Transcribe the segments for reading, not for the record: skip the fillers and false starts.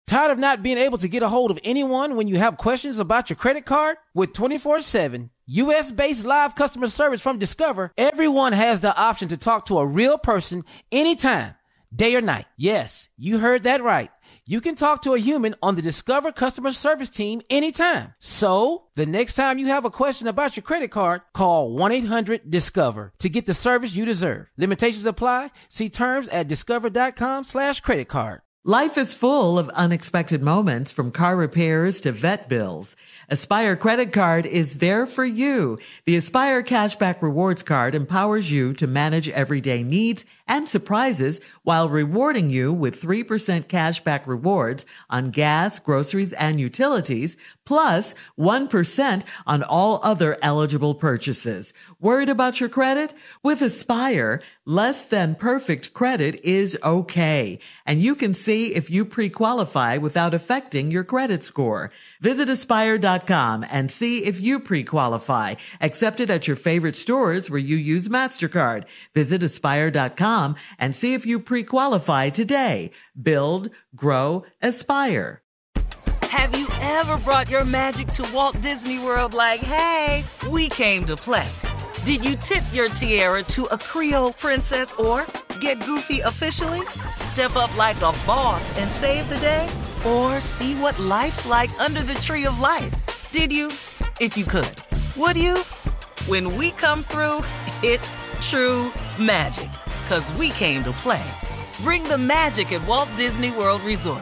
Tired of not being able to get a hold of anyone when you have questions about your credit card? With 24/7 U.S.-based live customer service from Discover, everyone has the option to talk to a real person anytime, day or night. Yes, you heard that right. You can talk to a human on the Discover customer service team anytime. So, the next time you have a question about your credit card, call 1-800-DISCOVER to get the service you deserve. Limitations apply. See terms at discover.com/creditcard. Life is full of unexpected moments, from car repairs to vet bills. Aspire Credit Card is there for you. The Aspire Cashback Rewards Card empowers you to manage everyday needs and surprises while rewarding you with 3% cashback rewards on gas, groceries, and utilities, plus 1% on all other eligible purchases. Worried about your credit? With Aspire, less than perfect credit is okay, and you can see if you pre-qualify without affecting your credit score. Visit Aspire.com and see if you pre-qualify. Accepted at your favorite stores where you use MasterCard. Visit Aspire.com and see if you pre-qualify today. Build, grow, aspire. Have you ever brought your magic to Walt Disney World like, hey, we came to play? Did you tip your tiara to a Creole princess or get goofy officially? Step up like a boss and save the day? Or see what life's like under the tree of life? Did you? If you could. Would you? When we come through, it's true magic. 'Cause we came to play. Bring the magic at Walt Disney World Resort.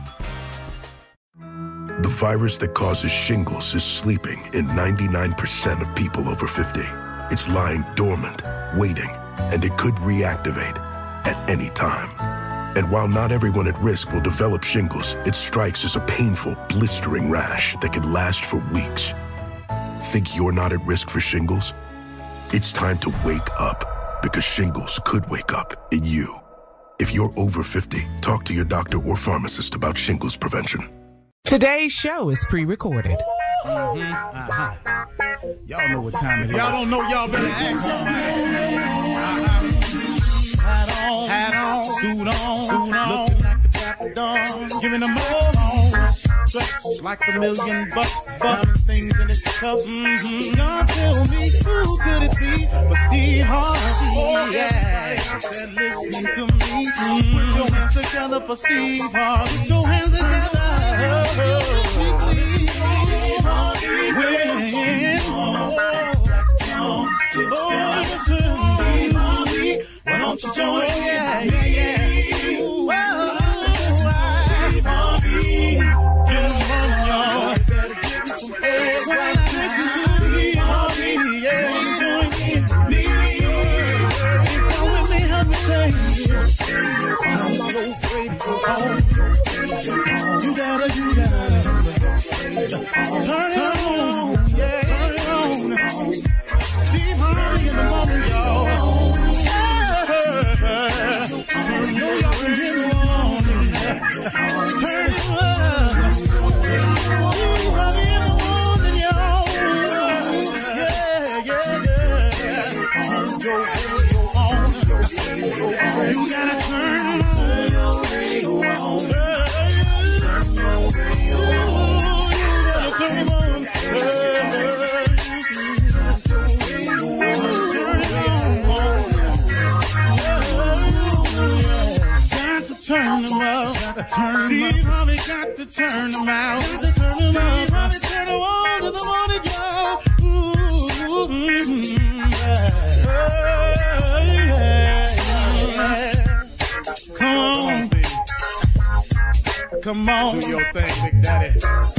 The virus that causes shingles is sleeping in 99% of people over 50. It's lying dormant, waiting, and it could reactivate at any time. And while not everyone at risk will develop shingles, it strikes as a painful, blistering rash that can last for weeks. Think you're not at risk for shingles? It's time to wake up, because shingles could wake up in you. If you're over 50, talk to your doctor or pharmacist about shingles prevention. Today's show is pre-recorded. Y'all know what time it is. Y'all don't know, y'all better ask somebody. Hat on, suit on, looking like the Dapper Dawn, giving them all dressed like $1 million bucks, things in his cuffs. Y'all tell me, who could it be but Steve Harvey? Oh yeah, everybody listening to me. Put your hands together for Steve Harvey. Put your hands together. Steve Harvey, why don't you join? You gotta turn it on, turn it on. Steve Harvey in the morning, y'all. Turn it on, turn it on. Steve Harvey in the morning, y'all. You gotta turn your radio on. Turn on. Got to turn them up. Steve Harvey got to turn them out. Steve Harvey turn them on to the morning, y'all. Come on, Steve. Come on. Do your thing, Big Daddy.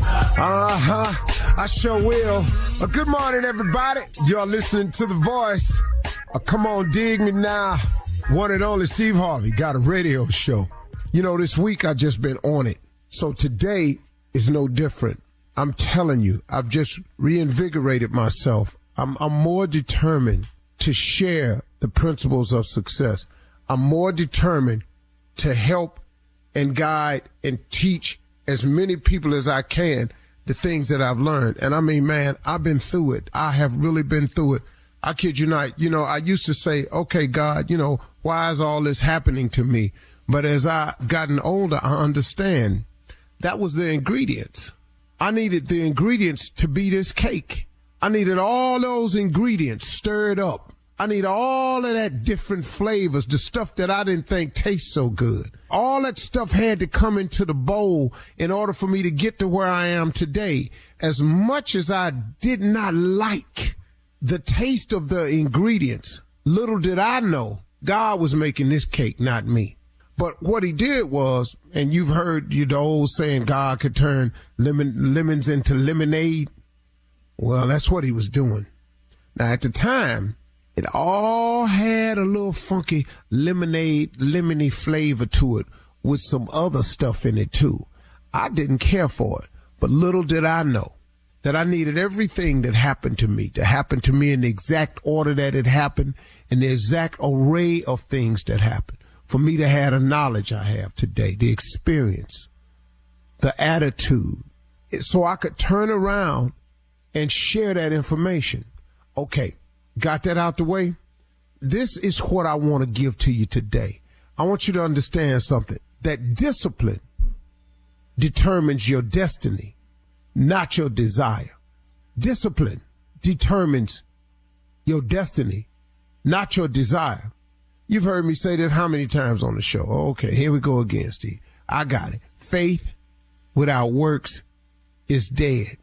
I sure will. Good morning, everybody. You're listening to The Voice. Come on, dig me now. One and only Steve Harvey got a radio show. You know, this week I just been on it. So today is no different. I'm telling you, I've just reinvigorated myself. I'm more determined to share the principles of success. I'm more determined to help and guide and teach as many people as I can the things that I've learned. And I mean, man, I've been through it. I have really been through it. I kid you not. You know, I used to say, okay, God, you know, why is all this happening to me? But as I've gotten older, I understand That was the ingredients. I needed the ingredients to be this cake. I needed all those ingredients stirred up. I need all of that different flavors, the stuff that I didn't think tastes so good. All that stuff had to come into the bowl in order for me to get to where I am today. As much as I did not like the taste of the ingredients, little did I know God was making this cake, not me. But what he did was, and you've heard the old saying, God could turn lemons into lemonade. Well, that's what he was doing. Now, at the time, it all had a little funky lemony flavor to it with some other stuff in it, too. I didn't care for it, but little did I know that I needed everything that happened to me to happen to me in the exact order that it happened and the exact array of things that happened for me to have the knowledge I have today, the experience, the attitude, so I could turn around and share that information. Okay, got that out the way? This is what I want to give to you today. I want you to understand something, that discipline determines your destiny, not your desire. Discipline determines your destiny, not your desire. You've heard me say this how many times on the show? Okay, here we go again, Steve. I got it. Faith without works is dead.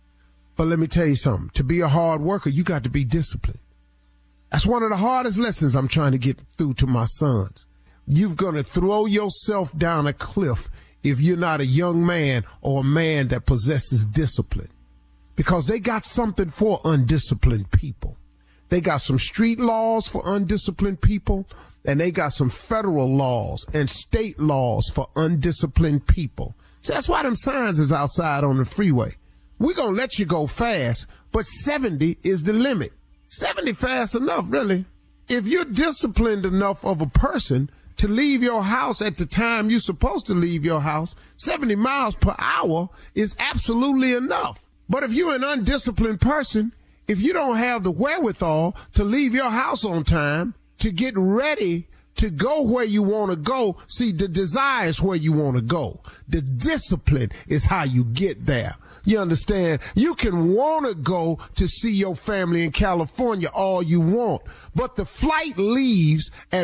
But let me tell you something. To be a hard worker, you got to be disciplined. That's one of the hardest lessons I'm trying to get through to my sons. You're going to throw yourself down a cliff if you're not a young man or a man that possesses discipline. Because they got something for undisciplined people. They got some street laws for undisciplined people, and they got some federal laws and state laws for undisciplined people. So that's why them signs is outside on the freeway. We're going to let you go fast, but 70 is the limit. 70 fast enough, really. If you're disciplined enough of a person to leave your house at the time you're supposed to leave your house, 70 miles per hour is absolutely enough. But if you're an undisciplined person, if you don't have the wherewithal to leave your house on time, to get ready to go where you want to go, see, the desire is where you want to go. The discipline is how you get there. You understand? You can want to go to see your family in California all you want, but the flight leaves at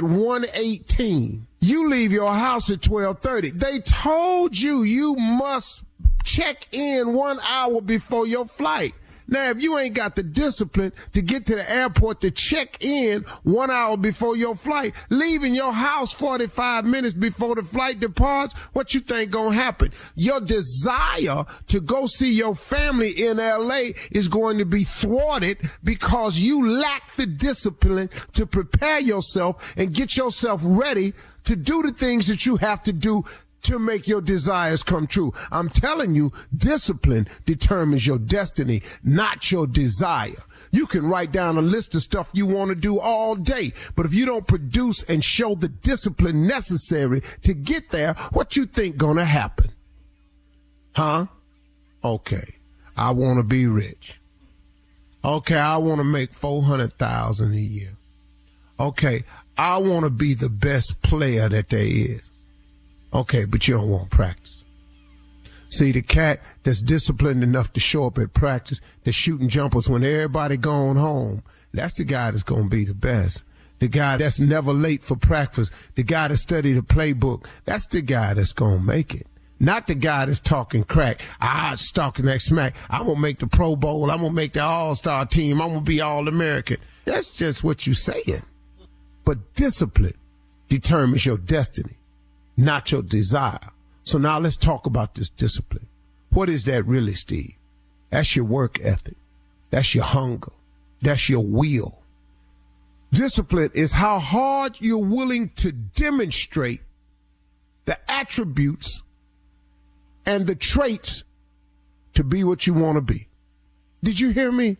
1:18. You leave your house at 12:30. They told you you must check in 1 hour before your flight. Now, if you ain't got the discipline to get to the airport to check in 1 hour before your flight, leaving your house 45 minutes before the flight departs, what you think gonna happen? Your desire to go see your family in LA is going to be thwarted because you lack the discipline to prepare yourself and get yourself ready to do the things that you have to do to make your desires come true. I'm telling you, discipline determines your destiny, not your desire. You can write down a list of stuff you want to do all day, but if you don't produce and show the discipline necessary to get there, what you think gonna happen? Huh? Okay, I want to be rich. Okay, I want to make $400,000 a year. Okay, I want to be the best player that there is. Okay, but you don't want practice. See, the cat that's disciplined enough to show up at practice, that's shooting jumpers when everybody going home, that's the guy that's going to be the best. The guy that's never late for practice, the guy that studied the playbook, that's the guy that's going to make it. Not the guy that's talking crack. It's talking that smack. I'm going to make the Pro Bowl. I'm going to make the All-Star team. I'm going to be All-American. That's just what you're saying. But discipline determines your destiny, not your desire. So now let's talk about this discipline. What is that really, Steve? That's your work ethic. That's your hunger. That's your will. Discipline is how hard you're willing to demonstrate the attributes and the traits to be what you want to be. Did you hear me?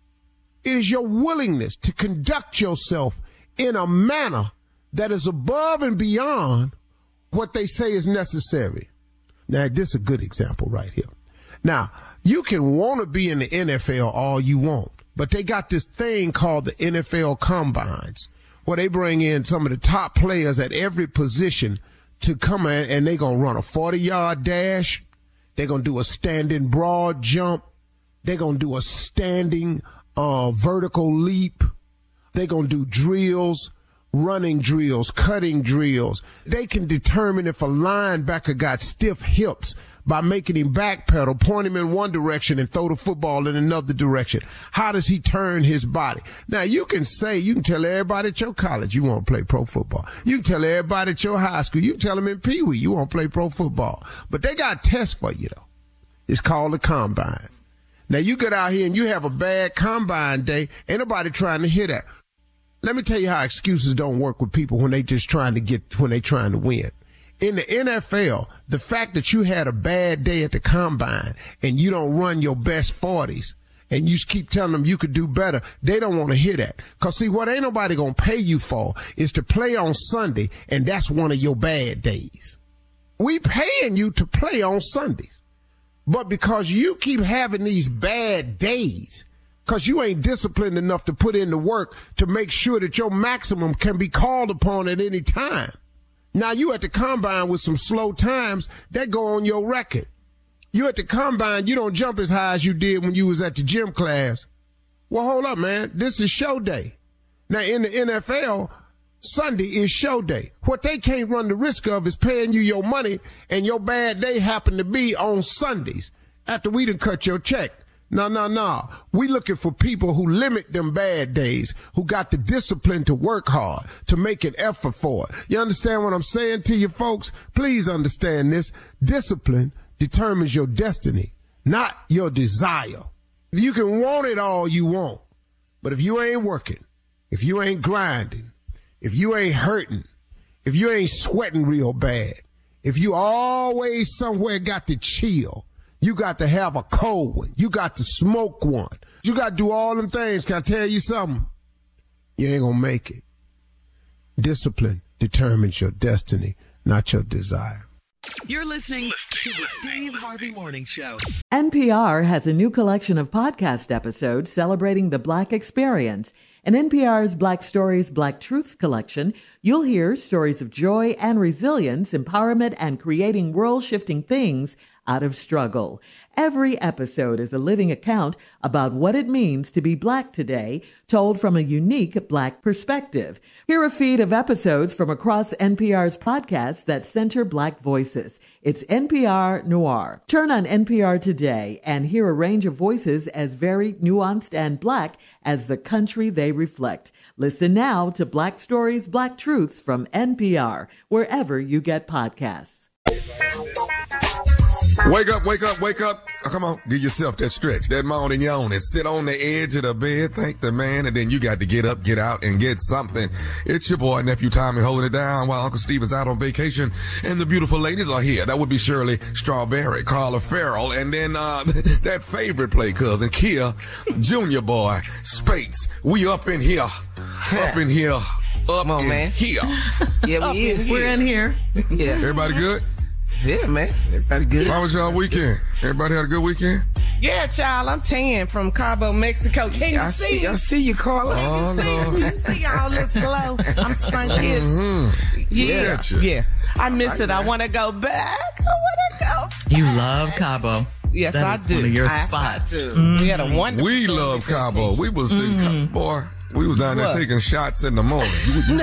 It is your willingness to conduct yourself in a manner that is above and beyond what they say is necessary. Now, this is a good example right here. Now, you can want to be in the NFL all you want, but they got this thing called the NFL Combines, where they bring in some of the top players at every position to come in, and they're going to run a 40-yard dash, They're going to do a standing broad jump. They're going to do a standing vertical leap. They're going to do drills, running drills, cutting drills. They can determine if a linebacker got stiff hips by making him backpedal, point him in one direction and throw the football in another direction. How does he turn his body? Now, you can tell everybody at your college you want to play pro football. You can tell everybody at your high school. You can tell them in Pee Wee you want to play pro football. But they got tests for you, though. It's called the combines. Now, you get out here and you have a bad combine day. Ain't nobody trying to hear that. Let me tell you how excuses don't work with people when they trying to win. In the NFL, the fact that you had a bad day at the combine and you don't run your best 40s and you keep telling them you could do better, they don't want to hear that. Because, see, what ain't nobody going to pay you for is to play on Sunday, and that's one of your bad days. We paying you to play on Sundays. But because you keep having these bad days, because you ain't disciplined enough to put in the work to make sure that your maximum can be called upon at any time. Now, you at the combine with some slow times, that go on your record. You at the combine, you don't jump as high as you did when you was at the gym class. Well, hold up, man. This is show day. Now, in the NFL, Sunday is show day. What they can't run the risk of is paying you your money and your bad day happen to be on Sundays after we done cut your check. No. We looking for people who limit them bad days, who got the discipline to work hard, to make an effort for it. You understand what I'm saying to you folks? Please understand this. Discipline determines your destiny, not your desire. You can want it all you want, but if you ain't working, if you ain't grinding, if you ain't hurting, if you ain't sweating real bad, if you always somewhere got to chill, you got to have a cold one. You got to smoke one. You got to do all them things. Can I tell you something? You ain't going to make it. Discipline determines your destiny, not your desire. You're listening to the Steve Harvey Morning Show. NPR has a new collection of podcast episodes celebrating the Black experience. In NPR's Black Stories, Black Truths collection, you'll hear stories of joy and resilience, empowerment, and creating world-shifting things out of struggle. Every episode is a living account about what it means to be Black today, told from a unique Black perspective. Hear a feed of episodes from across NPR's podcasts that center Black voices. It's NPR Noir. Turn on NPR today and hear a range of voices as varied, nuanced, and Black as the country they reflect. Listen now to Black Stories, Black Truths from NPR, wherever you get podcasts. Wake up, wake up, wake up. Oh, come on, give yourself that stretch, that morning yawn, and sit on the edge of the bed, thank the man, and then you got to get up, get out, and get something. It's your boy, Nephew Tommy, holding it down while Uncle Steve is out on vacation, and the beautiful ladies are here. That would be Shirley Strawberry, Carla Farrell, and then that favorite play cousin, Kia, Junior Boy, Spates. We up in here, up in here, up Come on, in man. here. Yeah, we in here. We're in here. Yeah. Everybody good? Yeah, man. Everybody good. How was y'all weekend? Everybody had a good weekend? Yeah, child, I'm tan from Cabo, Mexico. Can you see? I see you, Carla. Oh, no. You see all this glow? I'm sun-kissed. Yeah. I miss it. I want to go back. You love Cabo. Yes, That I is do. one of your I spots. do. We had a wonderful We love Cabo. We was boy. We was down there What? taking shots in the morning. Don't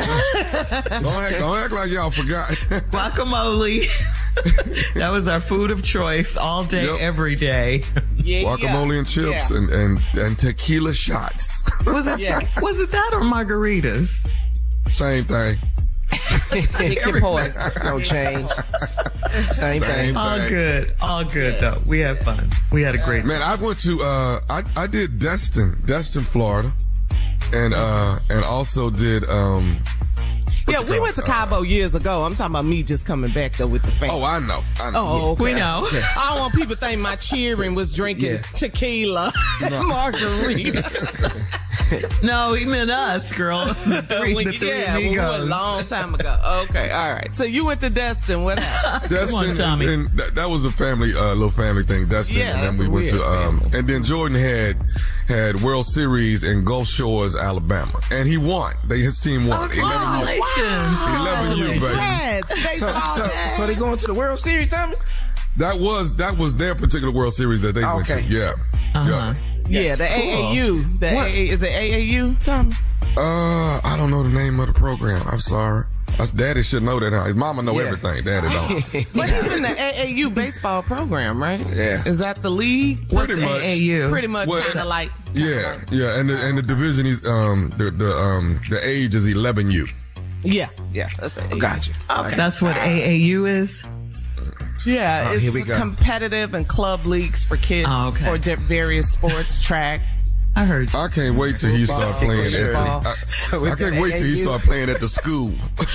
act like y'all forgot. Guacamole. That was our food of choice all day, Yep. every day. Yeah, Guacamole and chips and tequila shots. Was it Yes. was it that or margaritas? Same thing. Pick your poison. No change. Same thing. All good though. We had fun. We had a great Man, I went to I did Destin, Florida, and also did Yeah, we went to Cabo years ago. I'm talking about me just coming back though with the family. Oh, I know. Oh, okay. We know. I don't want people to think my cheering was drinking tequila and margarita. No, he meant us, girl. the three We went a amigos. long time ago. Okay, all right. So you went to Destin. What happened? Destin, Come on, Tommy. and that was a family, little family thing. Destin, Yeah, and then that's we went weird, to, and then Jordan had World Series in Gulf Shores, Alabama, and he won. His team won. 11 11 you, baby. Congrats. They saw that. So they going to the World Series, Tommy? That was their particular World Series that they went to. Yeah. Uh-huh. Yeah, the AAU. Is it AAU, Tommy? I don't know the name of the program. I'm sorry. Daddy should know that. His mama know everything. Daddy don't. But he's in the AAU baseball program, right? Yeah. Is that the league? Pretty much. AAU? Pretty much kind of like. Yeah, and the division is the age is 11U. Yeah. That's AAU. Gotcha. Okay. That's what AAU is? Yeah, it's competitive and club leagues for kids for various sports, track. I heard you. I can't wait till he start playing at the I can't wait till he start playing at the school.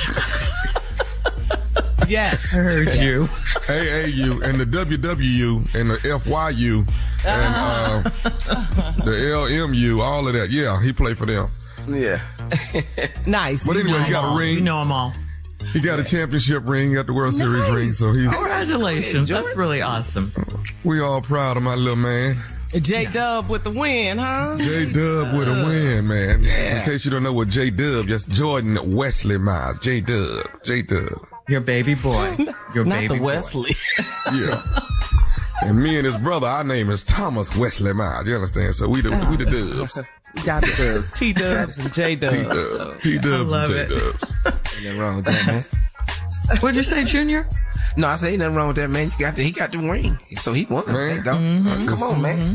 Yes, I heard you. AAU and the WWU and the FYU and the LMU, all of that. Yeah, he played for them. Yeah. Nice. But anyway, he got a ring. You know them all. He got a championship ring, he got the World Series ring, so he's... Congratulations. That's really awesome. We all proud of my little man. J-Dub with the win, huh? J-Dub with a win, man. Yeah. In case you don't know what J-Dub, that's Jordan Wesley Miles. J-Dub. Your baby boy. Your Not baby the Wesley. Yeah. And me and his brother, our name is Thomas Wesley Miles. You understand? So we the Dubs. Got the Dubs. T-Dubs and J-Dubs. T-Dubs and J-Dubs. Ain't nothing wrong with that, man. What'd you say, Junior? No, I say ain't nothing wrong with that, man. He got the ring, so he won. Man. Come on, man.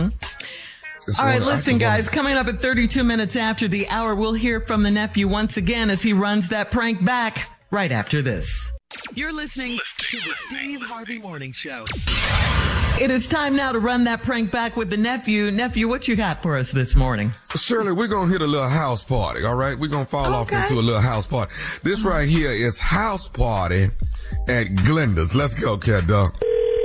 All right, listen, guys. Coming up at 32 minutes after the hour, we'll hear from the nephew once again as he runs that prank back right after this. You're listening to the Steve Harvey Morning Show. It is time now to run that prank back with the nephew. Nephew, what you got for us this morning? Shirley, we're going to hit a little house party, all right? We're going to fall off into a little house party. This right here is house party at Glenda's. Let's go, cat dog.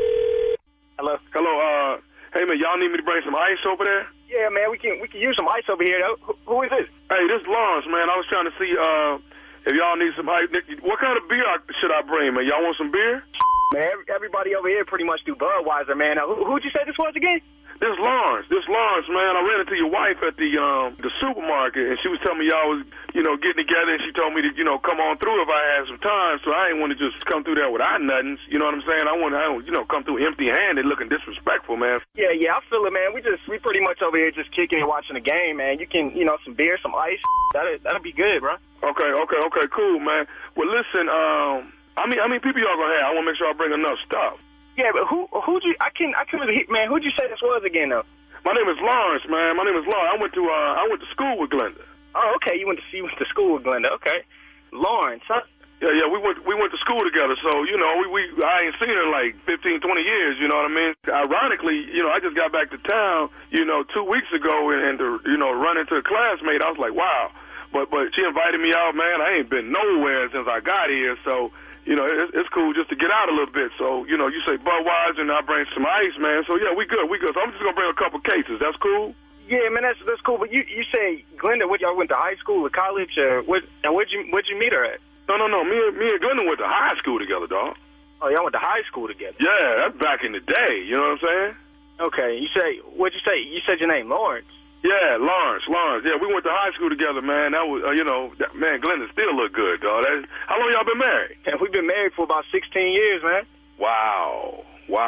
Hello. Hey, man, y'all need me to bring some ice over there? Yeah, man, we can use some ice over here, though. Who is this? Hey, this is Lawrence, man. I was trying to see if y'all need some ice. What kind of beer should I bring, man? Y'all want some beer? Man, everybody over here pretty much do Budweiser, man. Now, who'd you say this was again? This is Lawrence, man. I ran into your wife at the supermarket, and she was telling me y'all was, getting together, and she told me to, come on through if I had some time. So I ain't want to just come through there without nothing. You know what I'm saying? I want to, come through empty-handed, looking disrespectful, man. Yeah, I feel it, man. We pretty much over here just kicking and watching the game, man. You can, some beer, some ice. That'll be good, bro. Okay, cool, man. Well, listen, how many people y'all gonna have? I want to make sure I bring enough stuff. Yeah, but who'd you? I can't really hit, man. Who'd you say this was again, though? My name is Lawrence, man. I went to school with Glenda. Oh, okay. You went to school with Glenda. Okay, Lawrence, huh? Yeah. We went to school together. So I ain't seen her in like 15, 20 years. You know what I mean? Ironically, I just got back to town, 2 weeks ago, and to run into a classmate, I was like, wow. But she invited me out, man. I ain't been nowhere since I got here, so. It's cool just to get out a little bit. So, you say Budweiser and I bring some ice, man. So, yeah, we good. So I'm just going to bring a couple cases. That's cool? Yeah, man, that's cool. But you say, Glenda, y'all went to high school or college? Where'd you meet her at? No. Me and Glenda went to high school together, dog. Oh, y'all went to high school together? Yeah, that's back in the day. You know what I'm saying? Okay. What'd you say? You said your name, Lawrence? Yeah, Lawrence. Yeah, we went to high school together, man. That was, man, Glenda still look good, dog. How long y'all been married? Yeah, we've been married for about 16 years, man. Wow.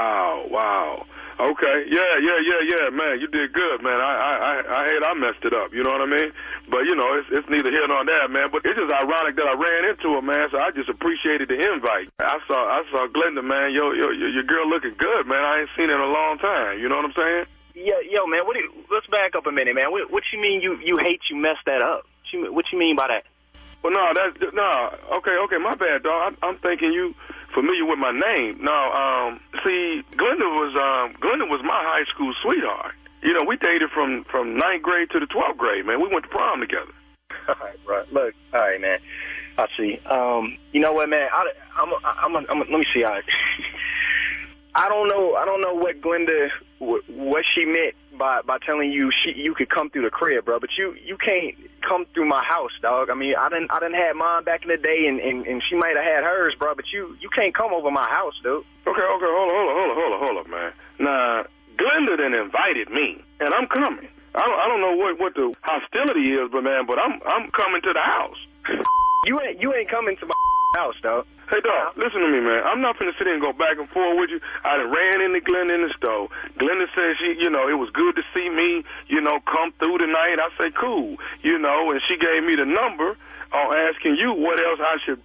Okay. Yeah, man. You did good, man. I hate I messed it up. You know what I mean? But it's neither here nor there, man. But it's just ironic that I ran into her, man. So I just appreciated the invite. I saw Glenda, man. Your girl looking good, man. I ain't seen her in a long time. You know what I'm saying? Yo, man, let's back up a minute, man. What you mean you hate you messed that up? What you mean by that? Well, okay, my bad, dog. I'm thinking you familiar with my name. No, see, Glenda was my high school sweetheart. We dated from 9th grade to the 12th grade, man. We went to prom together. All right, bro. Look, all right, man. I see. You know what, man? Let me see. I don't know what Glenda, what she meant by telling you you could come through the crib, bro. But you can't come through my house, dog. I mean, I done had mine back in the day, and she might have had hers, bro. But you can't come over my house, dude. Okay, hold up, man. Nah, Glenda then invited me, and I'm coming. I don't know what the hostility is, but I'm coming to the house. You ain't coming to my house, dog. Hey, dog, listen to me, man. I'm not finna sit here and go back and forth with you. I done ran into Glenda in the store. Glenda said it was good to see me, come through tonight. I say, cool, and she gave me the number asking you what else I should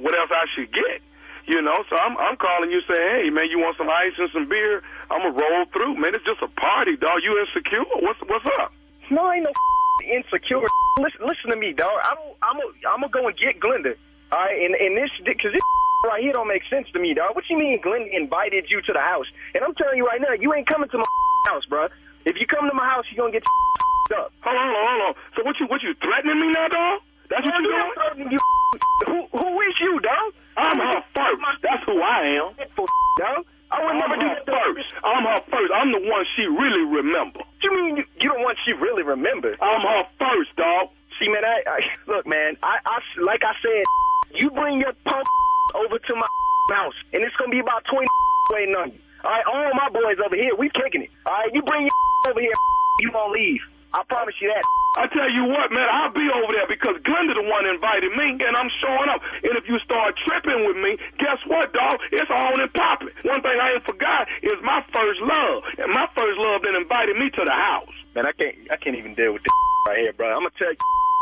get. So I'm calling you saying, hey, man, you want some ice and some beer? I'm going to roll through. Man, it's just a party, dog. You insecure? What's up? No, I ain't no insecure. Listen to me, dog. I'm going to go and get Glenda. All right, and this, because this right here don't make sense to me, dog. What you mean Glenda invited you to the house? And I'm telling you right now, you ain't coming to my house, bro. If you come to my house, you're going to get up. Hold on. So what you threatening me now, dog? That's what you doing? Threatening you. Who is you, dog? I'm her first. That's who I am. Dog. I would never do that first. I'm her first. I'm the one she really remember. What you mean you the one she really remember? I'm her first, dog. See, man, look, man, I like I said, you bring your punk over to my house, and it's going to be about 20 waiting on you. All right, all my boys over here, we kicking it. All right, you bring your over here, you won't leave. I promise you that. I tell you what, man, I'll be over there because Glenda the one invited me, and I'm showing up. And if you start tripping with me, guess what, dog? It's on and popping. One thing I ain't forgot is my first love, and my first love then invited me to the house. Man, I can't even deal with this right here, bro. I'm gonna tell you.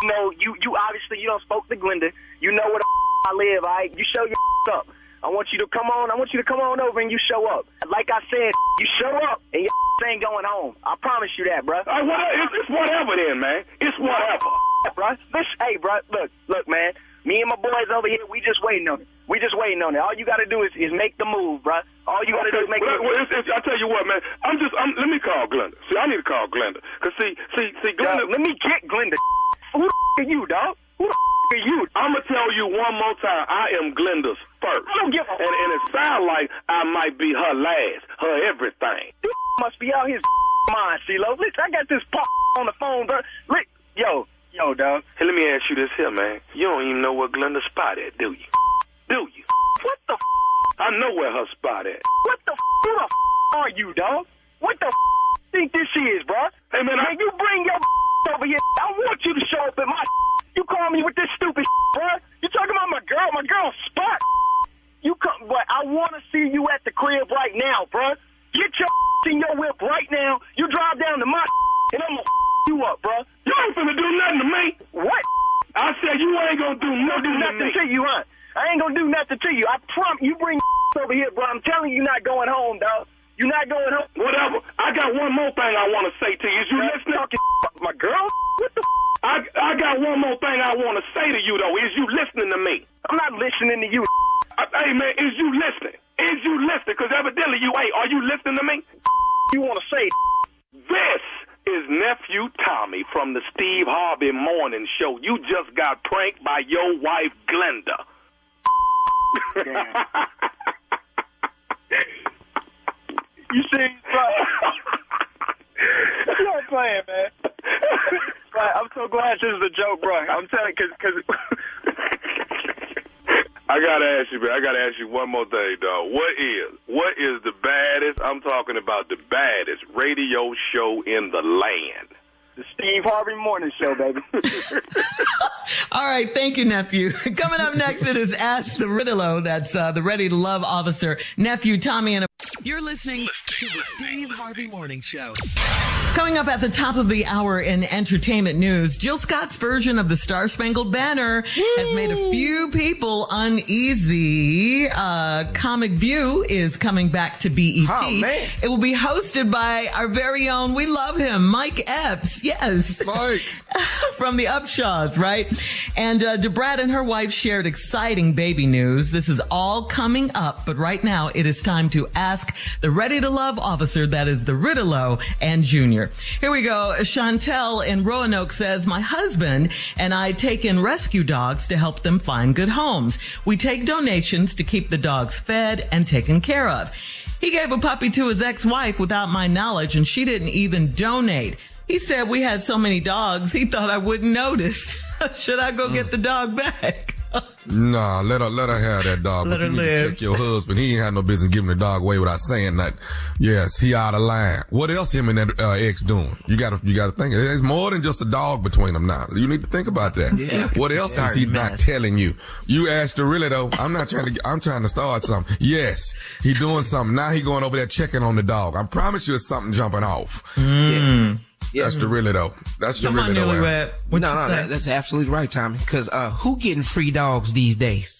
You obviously you don't spoke to Glenda. You know where the I live, all right? You show your up. I want you to come on over and you show up. Like I said, you show up and your ain't going home. I promise you that, bro. It's whatever then, man. It's whatever. Bro. Hey, bro, look, man. Me and my boys over here, we just waiting on it. All you got to do is make the move, bro. All you got to do is make the move. I tell you what, man. Let me call Glenda. See, I need to call Glenda. Because, see, Glenda. Let me get Glenda. Who the are you, dog? Who the are you? I'm going to tell you one more time. I am Glenda's first. I don't give a and it sounds like I might be her last, her everything. This must be out his mind, CeeLo. Listen, I got this pop on the phone, bro. Yo, dog. Hey, let me ask you this here, man. You don't even know where Glenda's spot at, do you? Do you? What the I know where her spot at. What the who the are you, dog? What the think this is, bro? Hey, man, you bring your over here. I want you to show up at my You call me with this stupid bro. You talking about my girl spot. You come, but I want to see you at the crib right now, bro. Get your in your whip right now. You drive down to my and I'm gonna you up, bro. You ain't finna do nothing to me. What? I said you ain't gonna do nothing to you, huh? I ain't gonna do nothing to you. I promise. You bring over here, bro. I'm telling you, you're not going home, dog. You're not going home. Whatever. I got one more thing I want to say to you. Is you listening? My girl? What the I got one more thing I want to say to you, though. Is you listening to me? I'm not listening to you. Hey, man, is you listening? Is you listening? Because evidently you ain't. Are you listening to me? You want to say? This is Nephew Tommy from the Steve Harvey Morning Show. You just got pranked by your wife, Glenda. You serious, bro? You're not playing, man. I'm so glad this is a joke, bro. I'm telling you, because I gotta ask you, man. I gotta ask you one more thing, dog. What is the baddest? I'm talking about the baddest radio show in the land. The Steve Harvey Morning Show, baby. All right. Thank you, nephew. Coming up next, it is Ask the Riddle. That's the Ready to Love officer, Nephew Tommy. And you're listening to the Steve Harvey Morning Show. Coming up at the top of the hour in entertainment news, Jill Scott's version of the Star Spangled Banner has made a few people uneasy. Comic View is coming back to BET. Oh, man. It will be hosted by our very own, we love him, Mike Epps. Yes. Mike. From the Upshaws, right? And DeBrat and her wife shared exciting baby news. This is all coming up, but right now it is time to ask the Ready to Love officer, that is the Riddle and Junior. Here we go. Chantel in Roanoke says, my husband and I take in rescue dogs to help them find good homes. We take donations to keep the dogs fed and taken care of. He gave a puppy to his ex-wife without my knowledge, and she didn't even donate. He said we had so many dogs, he thought I wouldn't notice. Should I go get the dog back? Nah, let her have that dog. Let but you her need live. to check your husband. He ain't had no business giving the dog away without saying that. Yes, he out of line. What else him and that ex doing? You gotta think. There's more than just a dog between them now. You need to think about that. Yeah. What else is he not telling you? You asked her really though. I'm trying to start something. Yes, he doing something. Now he going over there checking on the dog. I promise you it's something jumping off. Yeah. That's the really though. That's the really though. No, that's absolutely right, Tommy. Because who getting free dogs these days?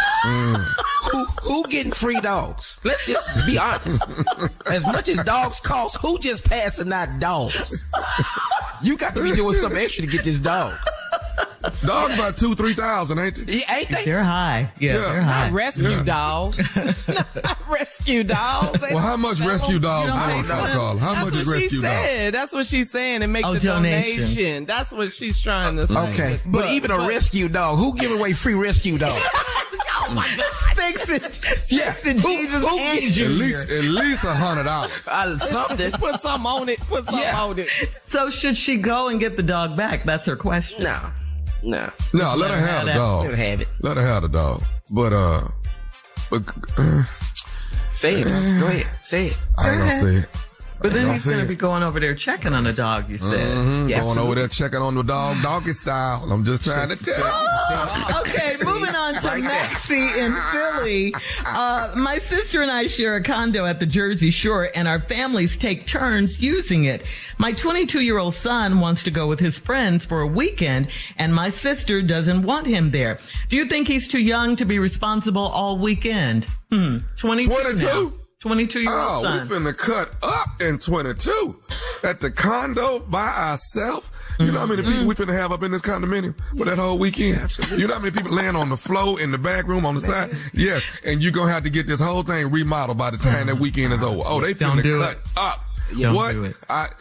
Who getting free dogs? Let's just be honest. As much as dogs cost, who just passing out dogs? You got to be doing something extra to get this dog. Dogs about 2,000-3,000, ain't they? Ain't they? They're high. Yeah, they're high. Not rescue dog. Rescue dog. Well, how much rescue dogs want, Carl? How much is rescue dog? That's what she's saying. And make the donation. That's what she's trying to say. Okay. But even a rescue dog, who give away free rescue dogs? Oh my God. Fix it. Yeah. Fix it, Jesus and Junior. At least $100. Something. Put something on it. Put something on it. So should she go and get the dog back? That's her question. No, let her have the dog. Let her have it. Let her have the dog. But say it. Go ahead. Say it. I ain't gonna say it. But then he's going to be going over there checking on the dog, you said. Yeah, going over there checking on the dog, doggy style. I'm just trying to tell you. Okay, moving on to Maxie in Philly. My sister and I share a condo at the Jersey Shore, and our families take turns using it. My 22-year-old son wants to go with his friends for a weekend, and my sister doesn't want him there. Do you think he's too young to be responsible all weekend? 22 now. 22-year-old son. We finna cut up in 22 at the condo by ourselves. You know how many people we finna have up in this condominium for that whole weekend? Absolutely. You know how many people laying on the floor, in the back room, on the side? Yes, and you're gonna have to get this whole thing remodeled by the time that weekend is over. Oh, they finna cut up. What? Do it.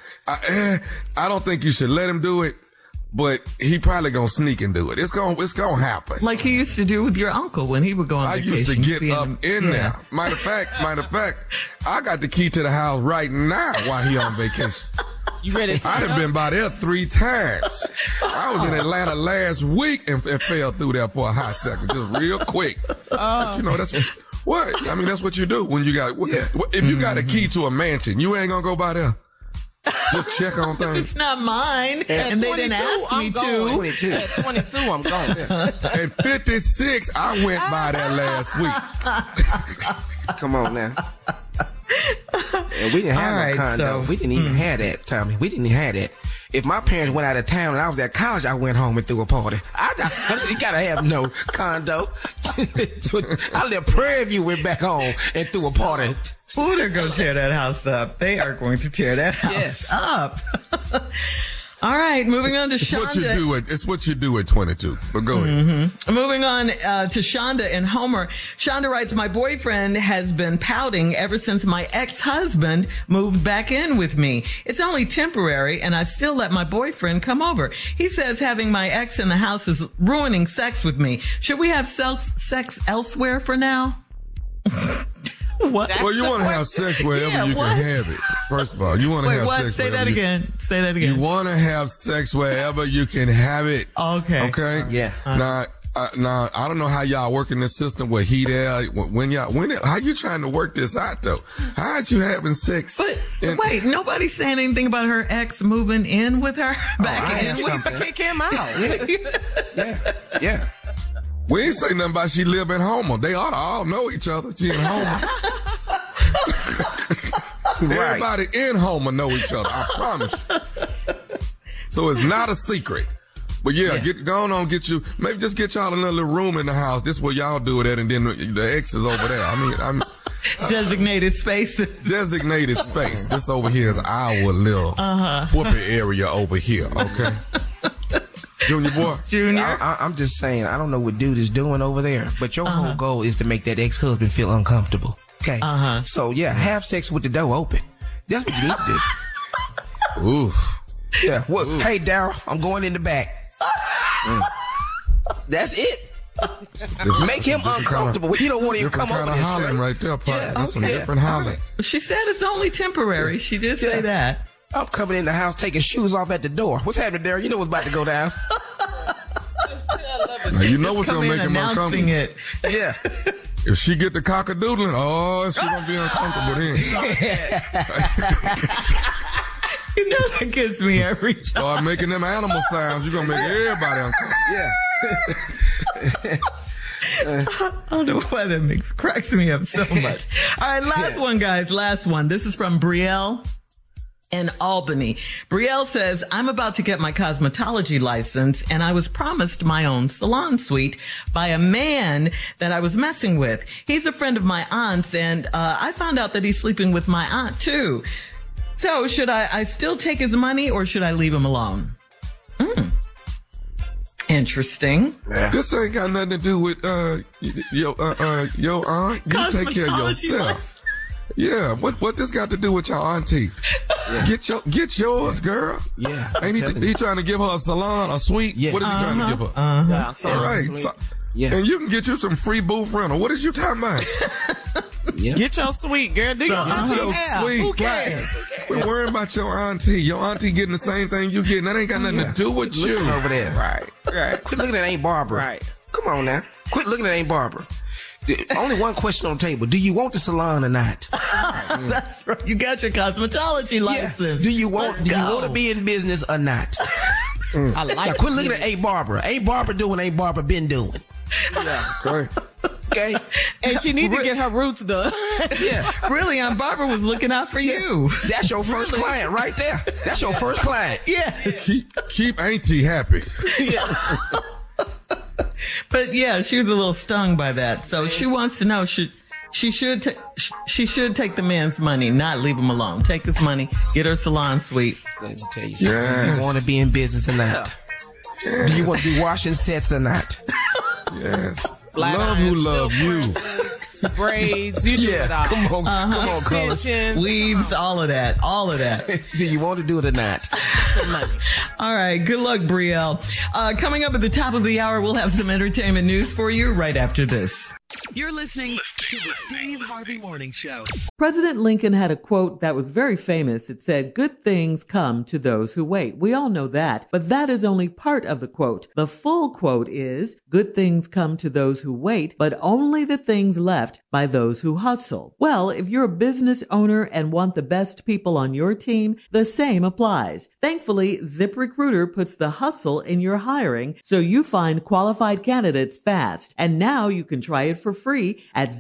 I don't think you should let him do it. But he probably gonna sneak and do it. It's gonna happen. Like he used to do with your uncle when he would go on vacation. I used to get up in there. Matter of fact, I got the key to the house right now while he on vacation. You ready to I done been by there 3 times. I was in Atlanta last week and fell through there for a hot second, just real quick. But you know, that's what I mean. That's what you do when you got. If you got a key to a mansion, you ain't gonna go by there. Just check on things. It's not mine, and they didn't ask me to. 22. At 22, I'm going. At 56, I went by there last week. Come on now. And we didn't have no condo. We didn't even have that, Tommy. We didn't have that. If my parents went out of town and I was at college, I went home and threw a party. You gotta have no condo. I let Prairie View went back home and threw a party. Oh, they're going to tear that house up. They are going to tear that house up. All right, moving on to Shonda. It's what you do at 22. But go ahead. Moving on to Shonda and Homer. Shonda writes, my boyfriend has been pouting ever since my ex-husband moved back in with me. It's only temporary, and I still let my boyfriend come over. He says having my ex in the house is ruining sex with me. Should we have sex elsewhere for now? What? Well, you want to have sex wherever you can have it. First of all, you want to have sex. Say that again. Say that again. You want to have sex wherever you can have it. Okay. Okay. Yeah. Now, I don't know how y'all work in this system where how you trying to work this out though? How'd you having sex? But wait, nobody's saying anything about her ex moving in with her back in. Kick him out. Yeah. We ain't say nothing about she live in Homer. They ought to all know each other. She in Homer. Everybody in Homer know each other. I promise you. So it's not a secret. But go on, get you, maybe just get y'all another little room in the house. This is where y'all do it at, and then the ex is over there. I mean, designated spaces. Designated space. This over here is our little whoopee area over here, okay? Junior boy. I'm just saying, I don't know what dude is doing over there, but your whole goal is to make that ex-husband feel uncomfortable. Okay. So have sex with the door open. That's what you need to do. Ooh. Yeah. Well, hey, Daryl, I'm going in the back. That's it. Make him uncomfortable. He don't want to even come over there. Hollering right there, partner. That's some different hollering. She said it's only temporary. She did say that. I'm coming in the house taking shoes off at the door. What's happening, Daryl? You know what's about to go down. Now, you know what's Come going to in make him uncomfortable. announcing it. Yeah. If she get the cockadoodling, oh, she going to be uncomfortable then. You know that gets me every time. Start making them animal sounds. You're going to make everybody uncomfortable. I don't know why that cracks me up so much. All right, last one, guys. Last one. This is from Brielle in Albany. Brielle says, I'm about to get my cosmetology license, and I was promised my own salon suite by a man that I was messing with. He's a friend of my aunt's, and I found out that he's sleeping with my aunt, too. So should I still take his money, or should I leave him alone? Interesting. Yeah. This ain't got nothing to do with your aunt. You take care of yourself. Yeah. What this got to do with your auntie? Yeah. Get yours, girl. Yeah. Ain't he trying to give her a salon, a suite? Yeah. What is he trying to give her? Yeah, all right. So, yeah. And you can get you some free booth rental. What is you talking about? Yeah. Get your suite, girl. Do your suite. Who cares? We're worrying about your auntie. Your auntie getting the same thing you getting. That ain't got nothing to do with you. Over there. Right. Quit looking at Aunt Barbara. Right. Come on now. Quit looking at Aunt Barbara. Only one question on the table. Do you want the salon or not? That's right. You got your cosmetology license. Yes. Do you want to be in business or not? I like now, quit looking at Aunt Barbara. Ain't Barbara doing Aunt Barbara been doing? Yeah. Okay. Okay. And she need to get her roots done. Yeah. Really, Aunt Barbara was looking out for you. That's your first client right there. That's your first client. Yeah. Keep Auntie happy. Yeah. But yeah, she was a little stung by that. So she wants to know she should take the man's money, not leave him alone. Take his money, get her salon suite. Let me tell you something. Yes. Do you want to be in business or not? Yes. Do you want to be washing sets or not? Yes. Love who love you. Braids, you do it all. Come on, extensions, weaves, all of that. Do you want to do it or not? All right, good luck, Brielle. Coming up at the top of the hour, we'll have some entertainment news for you right after this. You're listening to the Steve Harvey Morning Show. President Lincoln had a quote that was very famous. It said, "Good things come to those who wait." We all know that, but that is only part of the quote. The full quote is, "Good things come to those who wait, but only the things left by those who hustle." Well, if you're a business owner and want the best people on your team, the same applies. Thankfully, ZipRecruiter puts the hustle in your hiring so you find qualified candidates fast. And now you can try it for free at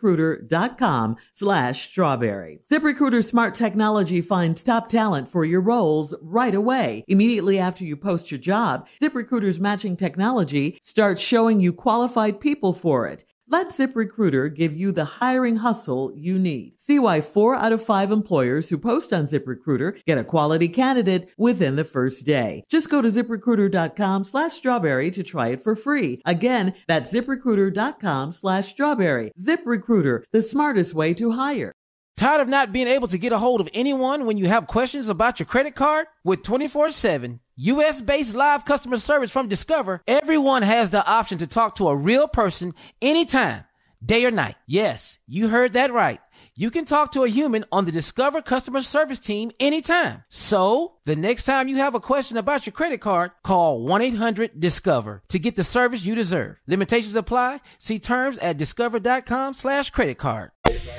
ZipRecruiter.com/strawberry. ZipRecruiter smart technology finds top talent for your roles right away. Immediately after you post your job, ZipRecruiter's matching technology starts showing you qualified people for it. Let ZipRecruiter give you the hiring hustle you need. See why 4 out of 5 employers who post on ZipRecruiter get a quality candidate within the first day. Just go to ZipRecruiter.com/strawberry to try it for free. Again, that's ZipRecruiter.com/strawberry. ZipRecruiter, the smartest way to hire. Tired of not being able to get a hold of anyone when you have questions about your credit card? With 24/7 U.S.-based live customer service from Discover, everyone has the option to talk to a real person anytime, day or night. Yes, you heard that right. You can talk to a human on the Discover customer service team anytime. So, the next time you have a question about your credit card, call 1-800-DISCOVER to get the service you deserve. Limitations apply. See terms at discover.com/creditcard.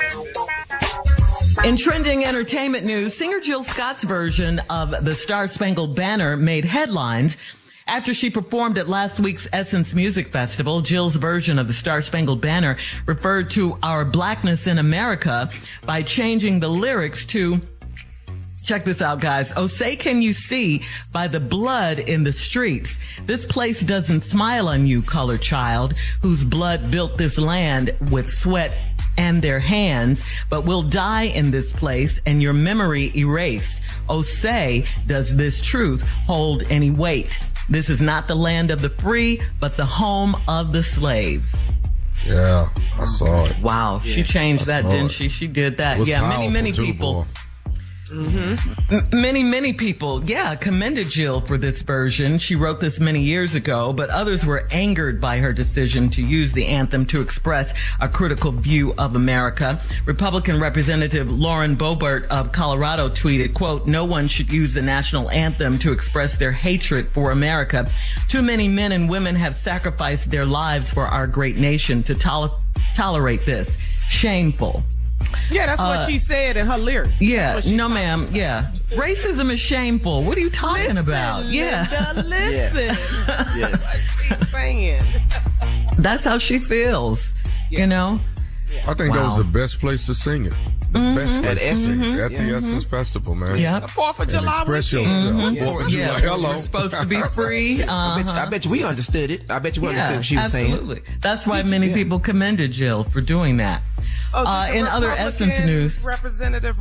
In trending entertainment news, singer Jill Scott's version of the Star-Spangled Banner made headlines after she performed at last week's Essence Music Festival. Jill's version of the Star-Spangled Banner referred to our blackness in America by changing the lyrics to, check this out, guys. "Oh, say can you see by the blood in the streets? This place doesn't smile on you, colored child, whose blood built this land with sweat and their hands, but will die in this place and your memory erased. Oh, say, does this truth hold any weight? This is not the land of the free, but the home of the slaves." Yeah, I saw it. Wow, she changed that, didn't she? She did that. Yeah, many people. Many people, commended Jill for this version. She wrote this many years ago, but others were angered by her decision to use the anthem to express a critical view of America. Republican Representative Lauren Boebert of Colorado tweeted, quote, "No one should use the national anthem to express their hatred for America. Too many men and women have sacrificed their lives for our great nation to tolerate this. Shameful." Yeah, that's what she said in her lyrics. Yeah, no, ma'am. Yeah. Racism is shameful. What are you talking about? Linda, listen. What she's saying. That's how she feels, you know? I think that was the best place to sing it. The best place to sing it. At the Essence Festival, man. Yeah. 4th of July. Express yourself. 4th of July. Hello. It's supposed to be free. I bet you we understood it. I bet you we understood what she was absolutely. saying. That's why many people commended Jill for doing that. In other Essence news. Representative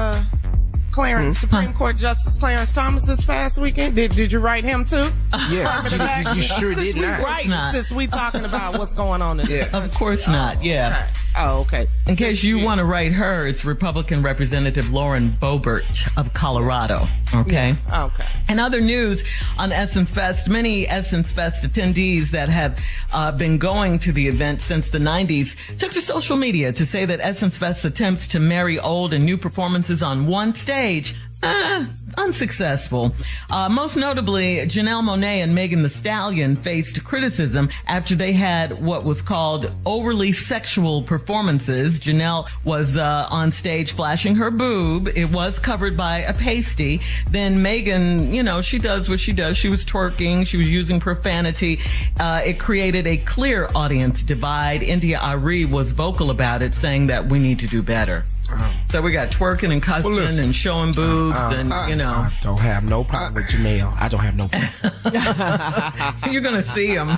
Clarence, Supreme Court Justice Clarence Thomas this past weekend. Did you write him too? Yeah, you sure did not. Right, since we talking about what's going on in there. Of course not, yeah. Okay. Oh, okay. In case you want to write her, it's Republican Representative Lauren Boebert of Colorado. Okay. Yeah. Okay. In other news on Essence Fest, many Essence Fest attendees that have been going to the event since the 90s took to social media to say that Essence Fest's attempts to marry old and new performances on one stage unsuccessful. Most notably, Janelle Monáe and Megan Thee Stallion faced criticism after they had what was called overly sexual performances. Janelle was on stage flashing her boob. It was covered by a pasty. Then Megan, she does what she does. She was twerking. She was using profanity. It created a clear audience divide. India Arie was vocal about it, saying that we need to do better. So we got twerking and cussing and showing boobs and, I don't have no problem with Janelle. I don't have no problem. You're going to see him.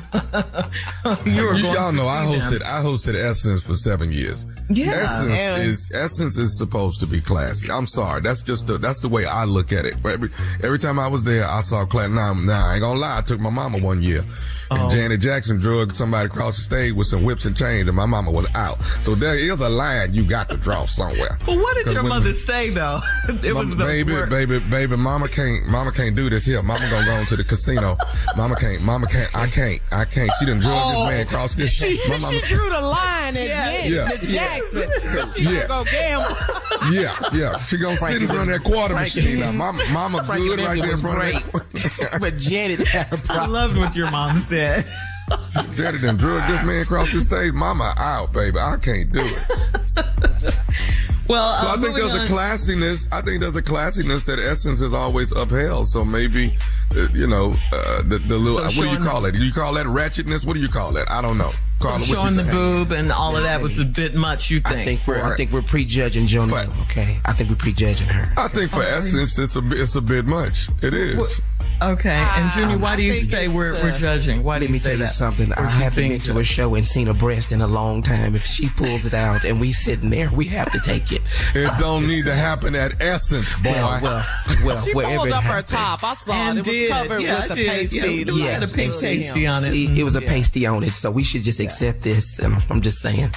Y'all know I hosted Essence for 7 years. Yeah. Essence is supposed to be classy. I'm sorry. That's the way I look at it. Every time I was there, I saw class. Now, I ain't gonna lie. I took my mama one year. And Janet Jackson drugged somebody across the stage with some whips and chains, and my mama was out. So there is a line you got to draw somewhere. Well, what did your mother say though? It was baby, mama can't do this here. Mama gonna go into the casino. Mama can't. I can't. She done drugged this man across this. She drew the line at Janet Jackson. She gonna go gamble. Yeah. She gonna sit in front of that quarter machine. Now, mama good right there in front of that. But Janet had a problem. I loved what your mom said. Janet done drugged this man across the stage. Mama out, baby. I can't do it. Well, so I think there's a classiness. I think there's a classiness that Essence has always upheld. So maybe, the little, what do you call it? Do you call that ratchetness? What do you call that? I don't know. Showing the boob and all of that was a bit much, you think? I think we're prejudging Jonah. Okay. I think we're prejudging her. I think for Essence, it's a bit much. It is. Okay. And Junior, why do you say we're judging? Why do you say that? Let me tell you something. I haven't been to a show and seen a breast in a long time. If she pulls it out and we sitting there, we have to take it. It don't need to happen at Essence, boy. Well, she pulled up her top. I saw it. It was covered with the pasty. It had a pink pasty on it. See, it was a pasty on it, so we should just accept this. I'm just saying.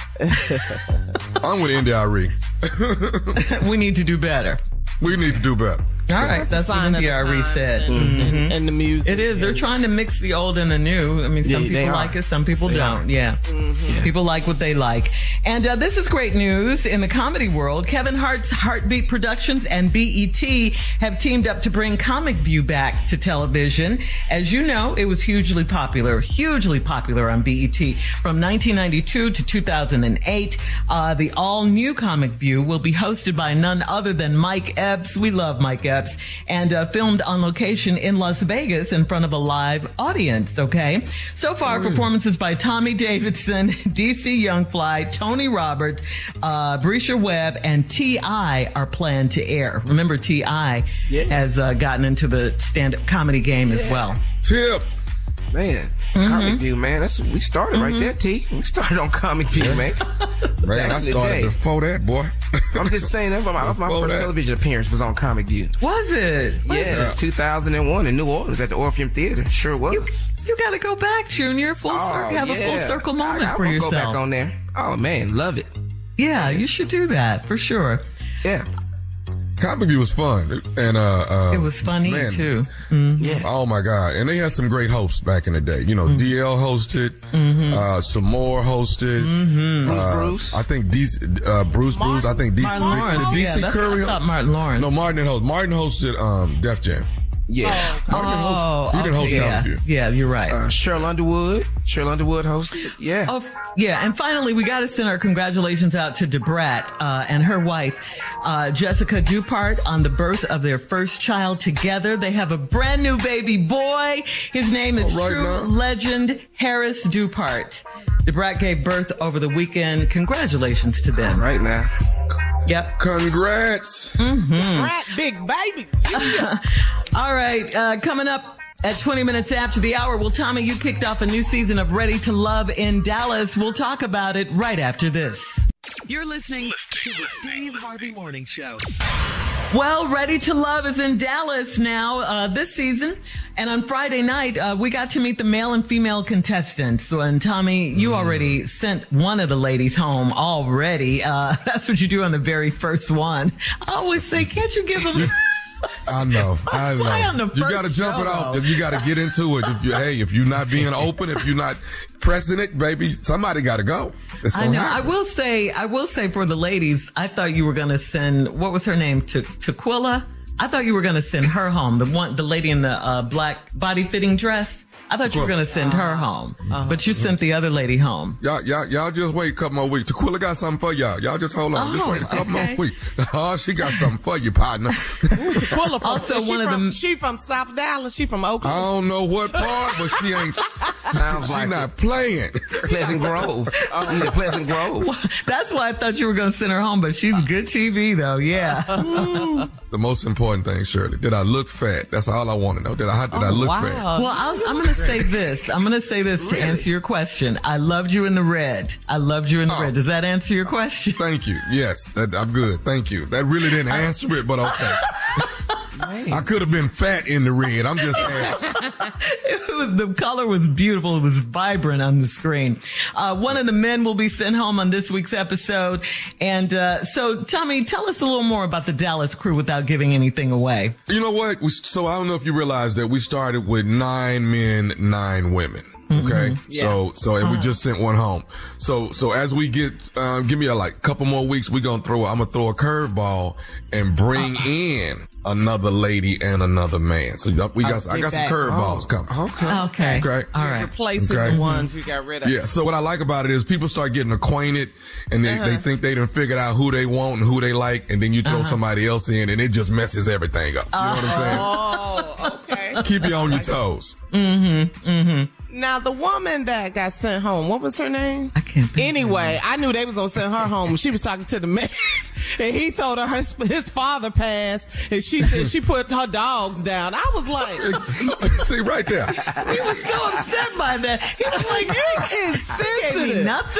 I'm with India Arie. We need to do better. We need to do better. All right, that's what India Arie said. And the music. It is. They're trying to mix the old and the new. I mean, some people like it, some people don't. Yeah. People like what they like. And this is great news in the comedy world. Kevin Hart's Heartbeat Productions and BET have teamed up to bring Comic View back to television. As you know, it was hugely popular on BET. From 1992 to 2008, the all-new Comic View will be hosted by none other than Mike Epps. We love Mike Epps. And filmed on location in Las Vegas in front of a live audience, okay? So far, performances by Tommy Davidson, DC Youngfly, Tony Roberts, Brescia Webb, and T.I. are planned to air. Remember, T.I. has gotten into the stand-up comedy game as well. Tip! Man, Comic View, man. We started right there, T. We started on Comic View, man. Man, I started before that, boy. I'm just saying that my first television appearance was on Comic View. Was it? It was 2001 in New Orleans at the Orpheum Theater. Sure was. You got to go back, Junior. Have a full circle moment for yourself. Go back on there. Oh man, love it. Yeah, you should do that for sure. Yeah. Comic View was fun, and it was funny too. Yeah. Oh my God! And they had some great hosts back in the day. You know, DL hosted, some more hosted. Bruce. I think Bruce. I think DC. DC Curry. I thought Martin Lawrence. No, Martin hosted Def Jam. Yeah. He didn't host Comic View. Yeah, you're right. Cheryl Underwood hosted. Yeah. Yeah. And finally, we got to send our congratulations out to Debrat and her wife, Jessica Dupart, on the birth of their first child together. They have a brand new baby boy. His name is legend Harris Dupart. Debrat gave birth over the weekend. Congratulations to them. Right now. Yep. Congrats. Rat, big baby. All right. Coming up at 20 minutes after the hour, well, Tommy, you kicked off a new season of Ready to Love in Dallas. We'll talk about it right after this. You're listening to the Steve Harvey Morning Show. Well, Ready to Love is in Dallas now this season. And on Friday night, we got to meet the male and female contestants. And Tommy, you already sent one of the ladies home already. That's what you do on the very first one. I always say, can't you give them... I know. You got to jump it off. You got to get into it. If you're not being open, if you're not pressing it, baby, somebody got to go. I know. Happen. I will say for the ladies, I thought you were going to send, what was her name? Tequila? I thought you were going to send her home. The lady in the black body fitting dress. I thought you were going to send her home, but you sent the other lady home. Y'all just wait a couple more weeks. Tequila got something for y'all. Y'all just hold on. Just wait a couple more weeks. Oh, she got something for you, partner. Tequila she from South Dallas. She from Oakland. I don't know what part, but she ain't. Sounds like she not playing. Pleasant Grove. Pleasant Grove. Well, that's why I thought you were going to send her home, but she's good TV though. Yeah. The most important thing, Shirley, did I look fat? That's all I want to know. Did I look fat? Well, I'm going to say this. I'm going to say this to answer your question. I loved you in the red. red. Does that answer your question? Thank you. Yes, I'm good. Thank you. That really didn't answer it, but okay. I could have been fat in the red. I'm just the color was beautiful. It was vibrant on the screen. One of the men will be sent home on this week's episode. And so, Tommy, tell us a little more about the Dallas crew without giving anything away. You know what? So I don't know if you realize that we started with 9 men, 9 women. Okay. Yeah. So we just sent one home. So as we get, give me a couple more weeks, I'm gonna throw a curveball and bring in another lady and another man. So I got some curveballs coming. Okay. All right. Replacing the ones we got rid of. Yeah. So what I like about it is people start getting acquainted and they think they done figured out who they want and who they like. And then you throw somebody else in and it just messes everything up. You know what I'm saying? Oh, okay. Keep you on your toes. Now, the woman that got sent home, what was her name? I can't think. Anyway, I knew they was going to send her home. She was talking to the man, and he told her his father passed, and she said she put her dogs down. I was like... See, right there. He was so upset by that. He was like, insensitive.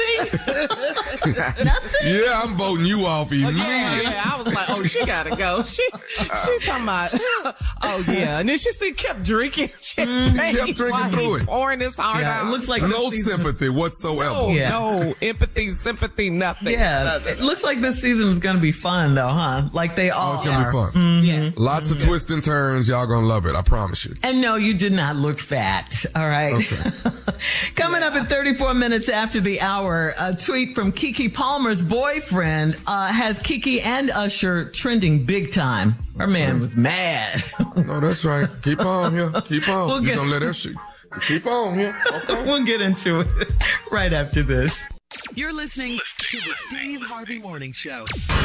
Nothing? Yeah, I'm voting you off immediately. Yeah, I was like, oh, she got to go. She talking about, oh, yeah. And then she kept drinking. Kept drinking through it. Pouring his heart out. It looks like no sympathy whatsoever. No empathy, sympathy, nothing. Yeah, nothing. It looks like this season is going to be fun, though, huh? Like they all it's going to are. be fun. Yeah. Lots of twists and turns. Y'all going to love it. I promise you. And no, you did not look fat. All right. Okay. Coming up at 34 minutes after the hour, a tweet from Keke Palmer's boyfriend has Keke and Usher trending big time. Our man was mad. No, that's right. Keep on here. Keep on. You're going to let that shit. Keep on here. Okay. We'll get into it right after this. You're listening to the Steve Harvey Morning Show.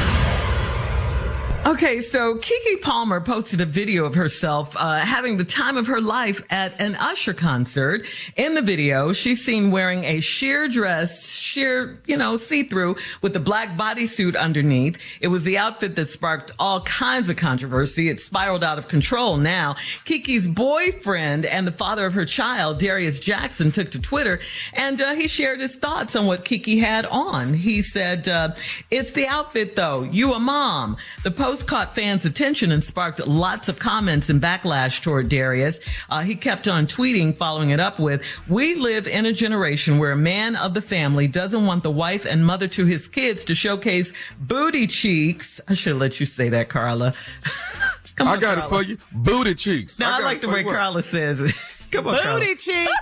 Okay, so Keke Palmer posted a video of herself having the time of her life at an Usher concert. In the video, she's seen wearing a sheer dress, see-through, with a black bodysuit underneath. It was the outfit that sparked all kinds of controversy. It spiraled out of control now. Keke's boyfriend and the father of her child, Darius Jackson, took to Twitter, and he shared his thoughts on what Keke had on. He said, it's the outfit, though. You a mom. The post post caught fans' attention and sparked lots of comments and backlash toward Darius. He kept on tweeting, following it up with, "We live in a generation where a man of the family doesn't want the wife and mother to his kids to showcase booty cheeks." I should let you say that, Carla. Come on, I got Carla. it for you. Booty cheeks. No, I like the way Carla says it. Come on, Carla. Booty cheeks.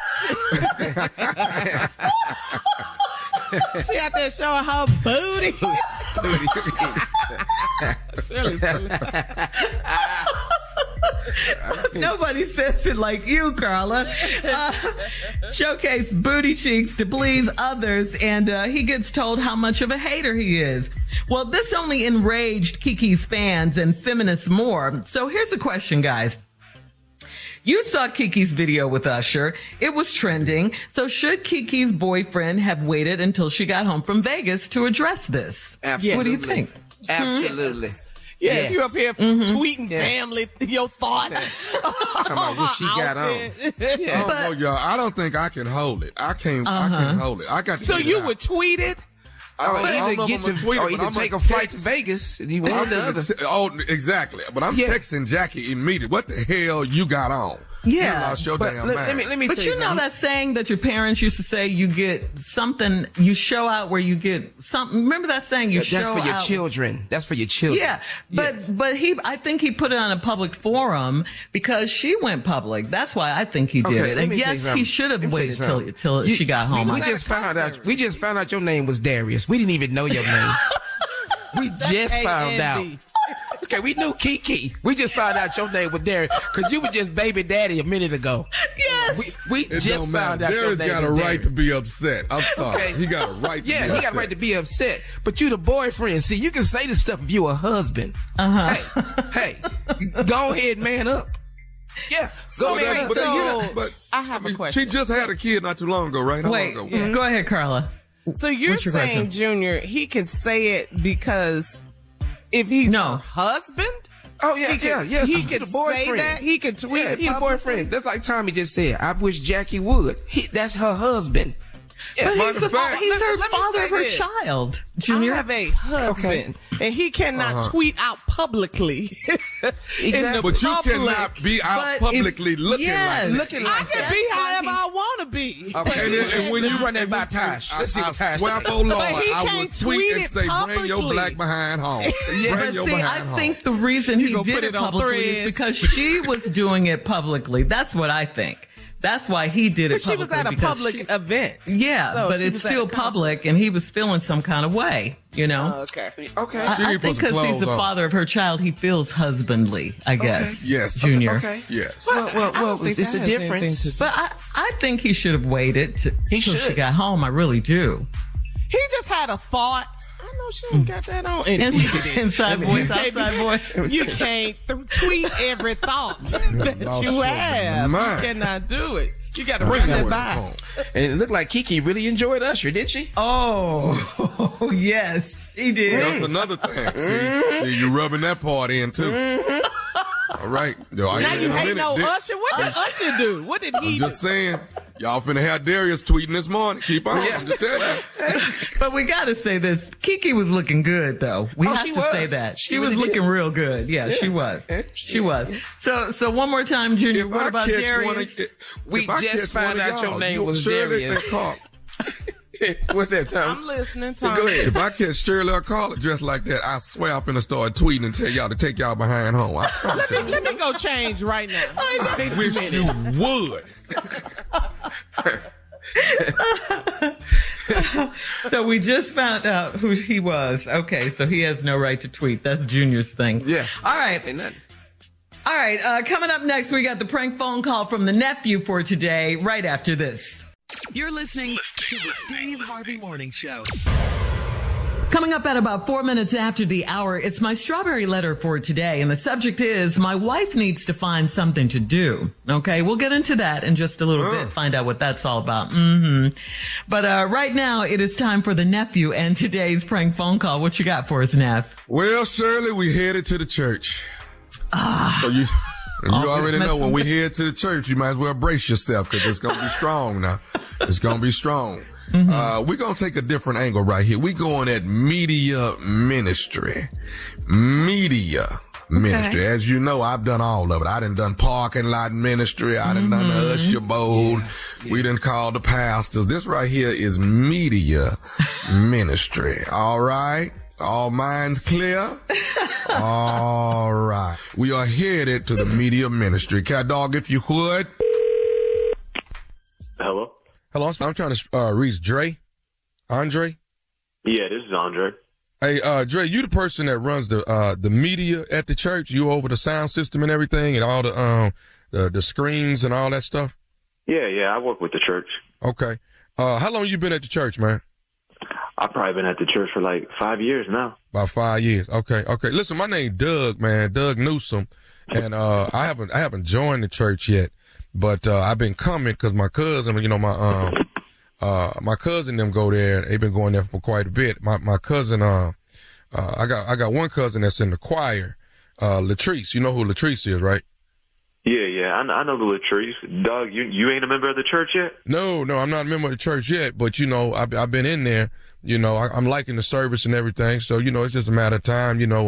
She out there showing her booty. Nobody says it like you, Carla. Showcase booty cheeks to please others, and he gets told how much of a hater he is. Well, this only enraged Kiki's fans and feminists more. So here's a question, guys. You saw Kiki's video with Usher. It was trending. So should Kiki's boyfriend have waited until she got home from Vegas to address this? Absolutely. What do you think? Absolutely. Yes, you up here tweeting family, your thought. Talking about what she got on. I don't know, y'all. I don't think I can hold it. I can't hold it. I got to So get you it out. would tweet it? Either take a flight to Vegas and you want the other. Exactly. But I'm texting Jackie immediately. What the hell you got on? Yeah. You lost your But damn let mind. me But tell you you know something. that saying that your parents used to say, you get something, you show out where you get something. Remember that saying, you show out? That's for your children. That's for your children. Yeah, but I think he put it on a public forum because she went public. That's why I think he did it. let And me tell you yes, something. he should have Let me tell you waited something. till she got home. We just found out your name was Darius. We didn't even know your name. We just found out. Okay, we knew Kiki. We just found out your name was Darius because you were just baby daddy a minute ago. Yes. We It just don't found matter. out your Darius name got was a right Darius. to be upset. I'm sorry. Okay. He got a right to be upset. He got a right to be upset. But you the boyfriend. See, you can say this stuff if you a husband. Hey, go ahead, man up. Yeah, go ahead. But I have a question. She just had a kid not too long ago, right? How Wait, long ago? go ahead, Carla. So you're What's your saying, question? Junior, he could say it because if he's her husband? Oh, yeah, yeah. He could say that? He could tweet it he a publicly? boyfriend. That's like Tommy just said. I wish Jackie would. That's her husband. But he's her father of her this. child, Junior. I have a husband, and he cannot tweet out publicly. Exactly. But you cannot be out publicly looking like that. I can be however I want to be. Okay, And when you run that by Tosh, let's see what Tosh swear said. for Lord, But he I will can't tweet tweet and it say, bring your publicly. black behind home. Yeah, Bring but your see, behind I home. think the reason he gonna did put it it on publicly is Threads. because she was doing it publicly. That's what I think. That's why he did it But she publicly. was at a because public event. Yeah, So but she it's was at still a concert. public, and he was feeling some kind of way, you know? Okay. Okay. I think because he's the clothes on. father of her child, he feels husbandly, I guess. Yes. Junior. Okay. Yes. Well, think it's that a has difference. anything to- But I think he should have waited till she should. got home. I really do. He just had a thought. I know she ain't got that on. And Inside voice, outside voice. You can't tweet every thought that you have. Mine. You cannot do it. You got to bring that by. And it looked like Kiki really enjoyed Usher, didn't she? Oh, yes, she did. That's another thing. See, you rubbing that part in too. All right. Now you hate no Usher. What did Usher do? What did I'm he do? just saying, y'all finna have Darius tweeting this morning. Keep on. I'm just telling you. But we got to say this. Kiki was looking good, though. We have she to was. say that. She She was really looking did. real good. Yeah, she was. She was. So one more time, Junior. If What I about catch Darius? We if I just catch found one of out your y'all, name was Shirley Darius. and Carl. What's that, Tom? I'm listening, Tom. Go ahead. If I catch Shirley or Carla dressed like that, I swear I'm finna start tweeting and tell y'all to take y'all behind home. I promise you. Let me go change right now. I wish you would. So we just found out who he was. Okay, so he has no right to tweet. That's Junior's thing. Yeah. All right. Say nothing. All right. Coming up next, we got the prank phone call from the nephew for today, right after this. You're listening to the Steve Harvey Morning Show. Coming up at about 4 minutes after the hour, it's my strawberry letter for today. And the subject is, my wife needs to find something to do. Okay, we'll get into that in just a little bit, find out what that's all about. But right now, it is time for the nephew and today's prank phone call. What you got for us, Neff? Well, Shirley, we headed to the church. So you already know when we head to the church, you might as well brace yourself because it's going to be strong now. It's going to be strong. We're going to take a different angle right here. We're going at media ministry. Media ministry. As you know, I've done all of it. I done parking lot ministry. I done the usher bowl. Yeah. We done called the pastors. This right here is media ministry. All right. All minds clear? All right. We are headed to the media ministry. Cat Dog, if you would. Hello? Hello, I'm trying to reach Dre. Andre? Yeah, this is Andre. Hey, Dre, you the person that runs the media at the church? You over the sound system and everything and all the screens and all that stuff? Yeah, I work with the church. Okay. How long you been at the church, man? I've probably been at the church for like 5 years now. About 5 years. Okay. Listen, my name Doug, man, Doug Newsome. And, I haven't joined the church yet, but, I've been coming because my cousin, you know, my cousin them go there. They've been going there for quite a bit. My cousin, I got one cousin that's in the choir, Latrice. You know who Latrice is, right? Yeah, I know the Latrice. Doug, you ain't a member of the church yet? No, I'm not a member of the church yet, but you know, I've been in there. You know, I'm liking the service and everything. So, you know, it's just a matter of time, you know,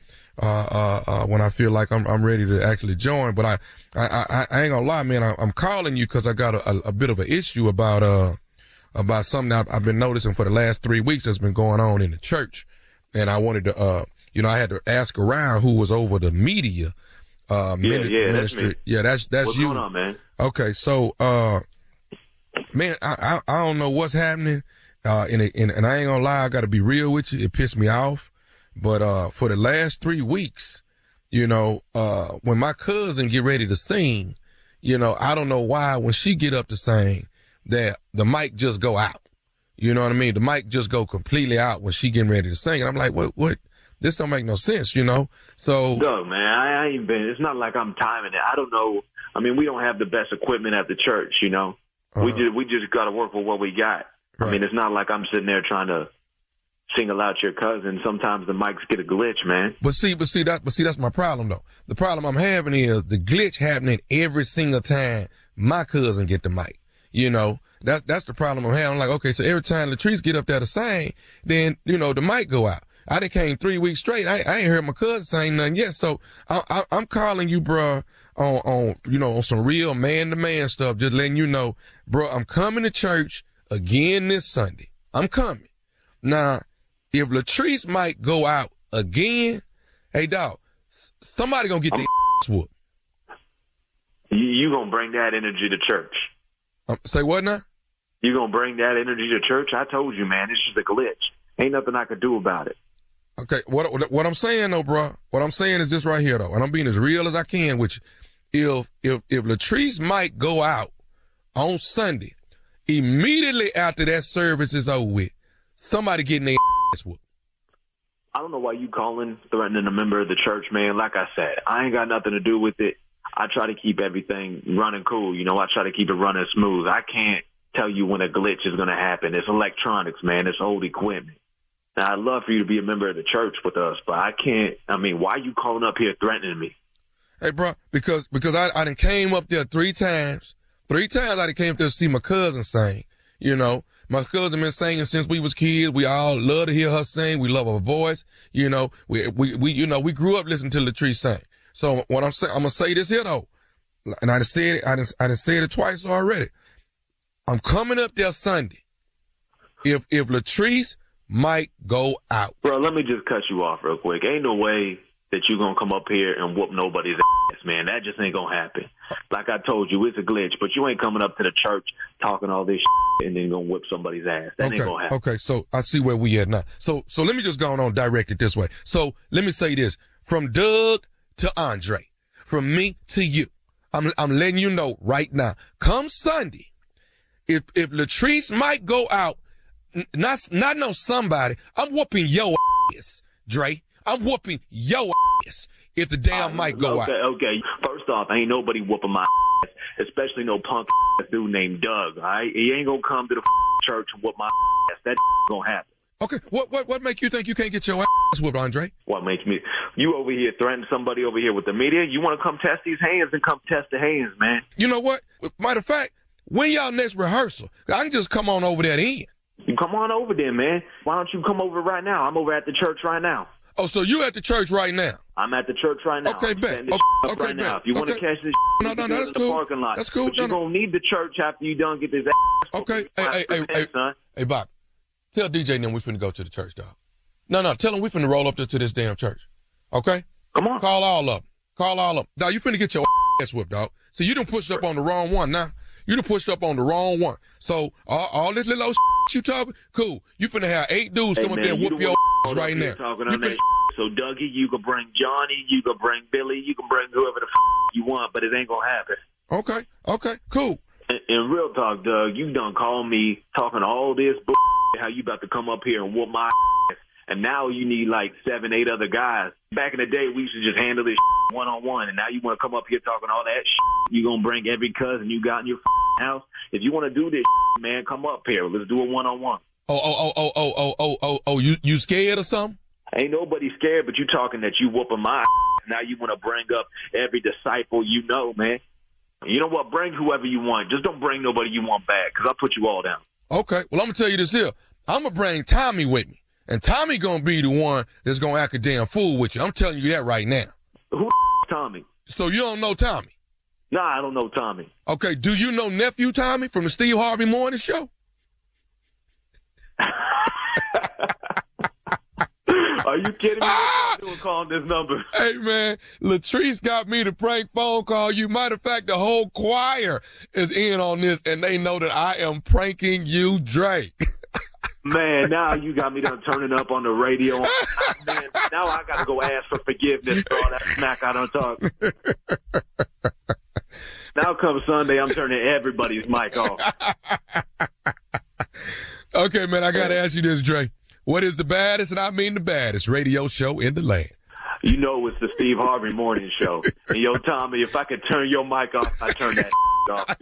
when I feel like I'm ready to actually join. But I ain't gonna lie, man, I'm calling you because I got a bit of an issue about something that I've been noticing for the last 3 weeks that's been going on in the church. And I wanted to, you know, I had to ask around who was over the media, ministry. That's me. Yeah, that's what's you. What's going on, man? Okay. So, man, I don't know what's happening. And I ain't gonna lie, I gotta be real with you. It pissed me off. But, for the last 3 weeks, you know, when my cousin get ready to sing, you know, I don't know why when she get up to sing that the mic just go out. You know what I mean? The mic just go completely out when she getting ready to sing. And I'm like, what? This don't make no sense, you know? So. No, man, I ain't been, it's not like I'm timing it. I don't know. I mean, we don't have the best equipment at the church, you know? We just gotta work with what we got. Right. I mean, it's not like I'm sitting there trying to single out your cousin. Sometimes the mics get a glitch, man. But see, that's my problem though. The problem I'm having is the glitch happening every single time my cousin get the mic. You know, that's the problem I'm having. I'm like, okay, so every time Latrice get up there to sing, then, you know, the mic go out. I done came 3 weeks straight. I ain't heard my cousin sing nothing yet. So I'm calling you, bruh, on, you know, on some real man-to-man stuff, just letting you know, bruh, I'm coming to church again this Sunday. I'm coming. Now, if Latrice might go out again, hey, dog, somebody gonna get their whooped. You gonna bring that energy to church. Say what now? You gonna bring that energy to church? I told you, man, it's just a glitch. Ain't nothing I could do about it. Okay, what I'm saying though, bro, what I'm saying is this right here though, and I'm being as real as I can with you. If Latrice might go out on Sunday, immediately after that service is over with, somebody getting their ass whooped. I don't know why you calling, threatening a member of the church, man. Like I said, I ain't got nothing to do with it. I try to keep everything running cool. You know, I try to keep it running smooth. I can't tell you when a glitch is going to happen. It's electronics, man. It's old equipment. Now, I'd love for you to be a member of the church with us, but I can't. I mean, why are you calling up here threatening me? Hey, bro, because I done came up there 3 times. 3 times I done came up there to see my cousin sing. You know, my cousin been singing since we was kids. We all love to hear her sing. We love her voice. You know, we grew up listening to Latrice sing. So what I'm saying, I'm gonna say this here though, and I done said it twice already. I'm coming up there Sunday. If Latrice might go out. Bro, let me just cut you off real quick. Ain't no way that you gonna come up here and whoop nobody's ass, man. That just ain't gonna happen. Like I told you, it's a glitch, but you ain't coming up to the church talking all this and then gonna whip somebody's ass. That ain't gonna happen. Okay, so I see where we at now. So let me just go on direct it this way. So let me say this. From Doug to Andre, from me to you, I'm letting you know right now. Come Sunday, if Latrice might go out, not know somebody, I'm whooping your ass, Dre. I'm whooping your ass if the damn mic go out. Okay. First off, ain't nobody whooping my ass, especially no punk ass dude named Doug. All right, he ain't gonna come to the church and whoop my ass. That gonna happen. Okay, what make you think you can't get your ass whooped, Andre? What makes me? You over here threatening somebody over here with the media? You want to come test these hands and come test the hands, man. You know what? Matter of fact, when y'all next rehearsal, I can just come on over that end. You come on over there, man. Why don't you come over right now? I'm over at the church right now. Oh, so you at the church right now? I'm at the church right now. Okay, bet. Okay, right now. If you want to catch this, no, that's the cool. Parking lot. That's cool. But you're gonna need the church after you done get this. Okay. Hey, Bob. Tell DJ and them we finna go to the church, dog. No. Tell them we finna roll up to this damn church. Okay? Come on. Call all up. Dog, you finna get your ass whipped, dog. So you done pushed up on the wrong one now. You done pushed up on the wrong one. So all this little you talking, cool. You finna have 8 dudes come up there and whoop your right now. So Dougie, you can bring Johnny, you can bring Billy, you can bring whoever the you want, but it ain't gonna happen. Okay, cool. In real talk, Doug, you done called me talking all this how you about to come up here and whoop my ass, and now you need like 7, 8 other guys. Back in the day, we used to just handle this one-on-one, and now you want to come up here talking all that you gonna bring every cousin you got in your house. If you want to do this, man, come up here. Let's do a one-on-one. You scared or something? Ain't nobody scared, but you talking that you whooping my ass. Now you want to bring up every disciple you know, man. You know what? Bring whoever you want. Just don't bring nobody you want back, because I'll put you all down. Okay. Well, I'm going to tell you this here. I'm going to bring Tommy with me. And Tommy going to be the one that's going to act a damn fool with you. I'm telling you that right now. Who Tommy? So you don't know Tommy? Nah, I don't know Tommy. Okay. Do you know Nephew Tommy from the Steve Harvey Morning Show? Are you kidding me? What are you doing calling this number? Hey, man, Latrice got me to prank phone call you. Matter of fact, the whole choir is in on this, and they know that I am pranking you, Drake. Man, now you got me done turning up on the radio. Man, now I got to go ask for forgiveness for all that smack I done talk. Now come Sunday, I'm turning everybody's mic off. Okay, man, I got to ask you this, Drake. What is the baddest, and I mean the baddest, radio show in the land? You know it's the Steve Harvey Morning Show. And yo, Tommy, if I could turn your mic off, I'd turn that off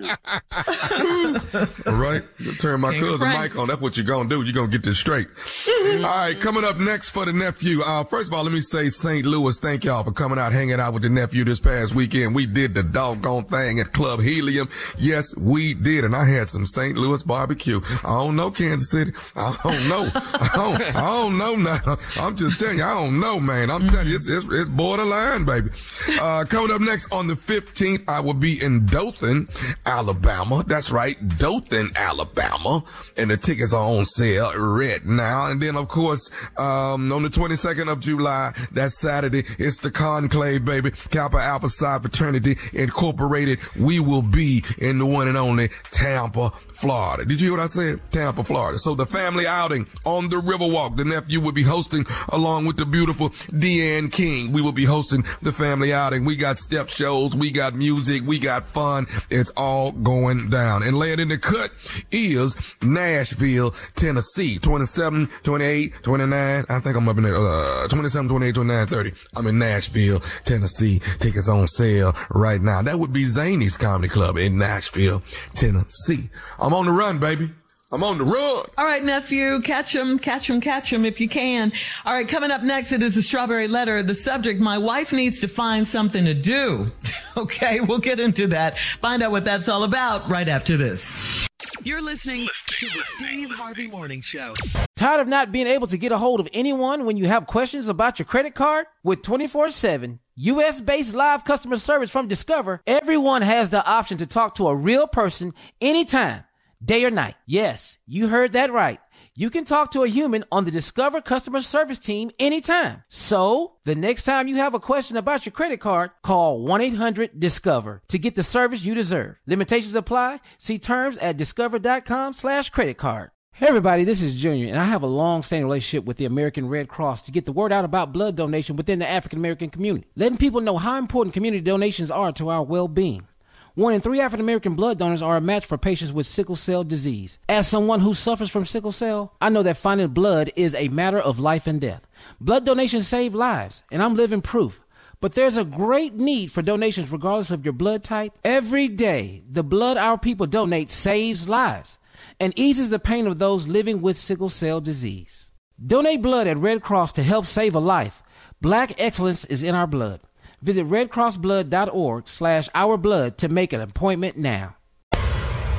too. All right. Turn my cousin mic on. That's what you're going to do. You're going to get this straight. All right. Coming up next for the nephew. First of all, let me say St. Louis, thank y'all for coming out, hanging out with the nephew this past weekend. We did the doggone thing at Club Helium. Yes, we did. And I had some St. Louis barbecue. I don't know Kansas City. I don't know. I don't know now. I'm just telling you, I don't know, man. I'm telling you, it's borderline, baby. Coming up next on the 15th, I will be in Dothan, Alabama. That's right, Dothan, Alabama. And the tickets are on sale right now. And then, of course, on the 22nd of July, that's Saturday, it's the Conclave, baby. Kappa Alpha Psi Fraternity Incorporated. We will be in the one and only Tampa, Florida. Did you hear what I said? Tampa, Florida. So the family outing on the Riverwalk, the nephew will be hosting along with the beautiful Deanne King. We will be hosting the family outing. We got step shows. We got music. We got fun. It's all going down. And laying in the cut is Nashville, Tennessee. 27, 28, 29. I think I'm up in there. 27, 28, 29, 30. I'm in Nashville, Tennessee. Tickets on sale right now. That would be Zany's Comedy Club in Nashville, Tennessee. I'm on the run, baby. I'm on the run. All right, nephew, catch him if you can. All right, coming up next, it is a Strawberry Letter. The subject, my wife needs to find something to do. Okay, we'll get into that. Find out what that's all about right after this. You're listening to the Steve Harvey Morning Show. Tired of not being able to get a hold of anyone when you have questions about your credit card? With 24/7 U.S.-based live customer service from Discover, everyone has the option to talk to a real person anytime, day or night. Yes, you heard that right. You can talk to a human on the Discover customer service team anytime. So, the next time you have a question about your credit card, call 1-800-DISCOVER to get the service you deserve. Limitations apply. See terms at discover.com/creditcard. Hey everybody, this is Junior, and I have a long-standing relationship with the American Red Cross to get the word out about blood donation within the African American community, letting people know how important community donations are to our well-being. 1 in 3 African American blood donors are a match for patients with sickle cell disease. As someone who suffers from sickle cell, I know that finding blood is a matter of life and death. Blood donations save lives, and I'm living proof. But there's a great need for donations regardless of your blood type. Every day, the blood our people donate saves lives and eases the pain of those living with sickle cell disease. Donate blood at Red Cross to help save a life. Black excellence is in our blood. Visit redcrossblood.org/ourblood to make an appointment now.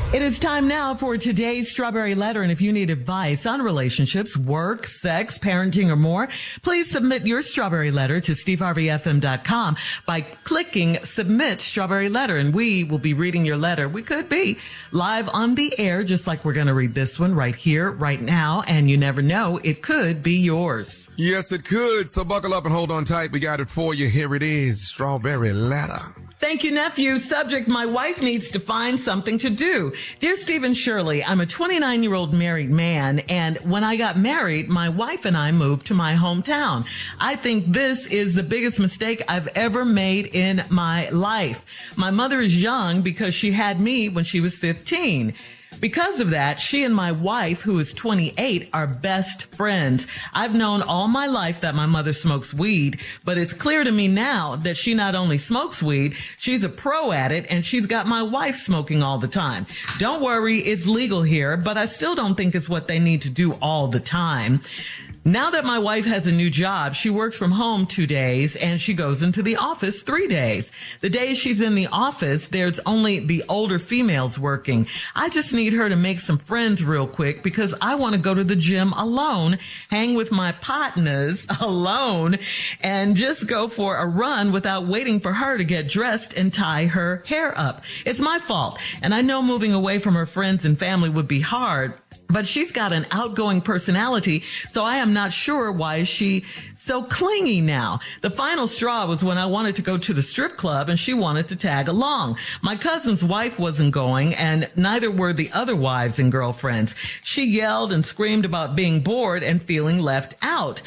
It is time now for today's Strawberry Letter. And if you need advice on relationships, work, sex, parenting, or more, please submit your Strawberry Letter to steveharveyfm.com by clicking Submit Strawberry Letter. And we will be reading your letter. We could be live on the air, just like we're going to read this one right here, right now. And you never know, it could be yours. Yes, it could. So buckle up and hold on tight. We got it for you. Here it is, Strawberry Letter. Thank you, nephew. Subject, my wife needs to find something to do. Dear Stephen Shirley, I'm a 29-year-old married man, and when I got married, my wife and I moved to my hometown. I think this is the biggest mistake I've ever made in my life. My mother is young because she had me when she was 15. Because of that, she and my wife, who is 28, are best friends. I've known all my life that my mother smokes weed, but it's clear to me now that she not only smokes weed, she's a pro at it, and she's got my wife smoking all the time. Don't worry, it's legal here, but I still don't think it's what they need to do all the time. Now that my wife has a new job, she works from home 2 days and she goes into the office 3 days. The days she's in the office, there's only the older females working. I just need her to make some friends real quick because I want to go to the gym alone, hang with my partners alone, and just go for a run without waiting for her to get dressed and tie her hair up. It's my fault, and I know moving away from her friends and family would be hard, but she's got an outgoing personality, so I am not sure why she so clingy now. The final straw was when I wanted to go to the strip club and she wanted to tag along. My cousin's wife wasn't going, and neither were the other wives and girlfriends. She yelled and screamed about being bored and feeling left out.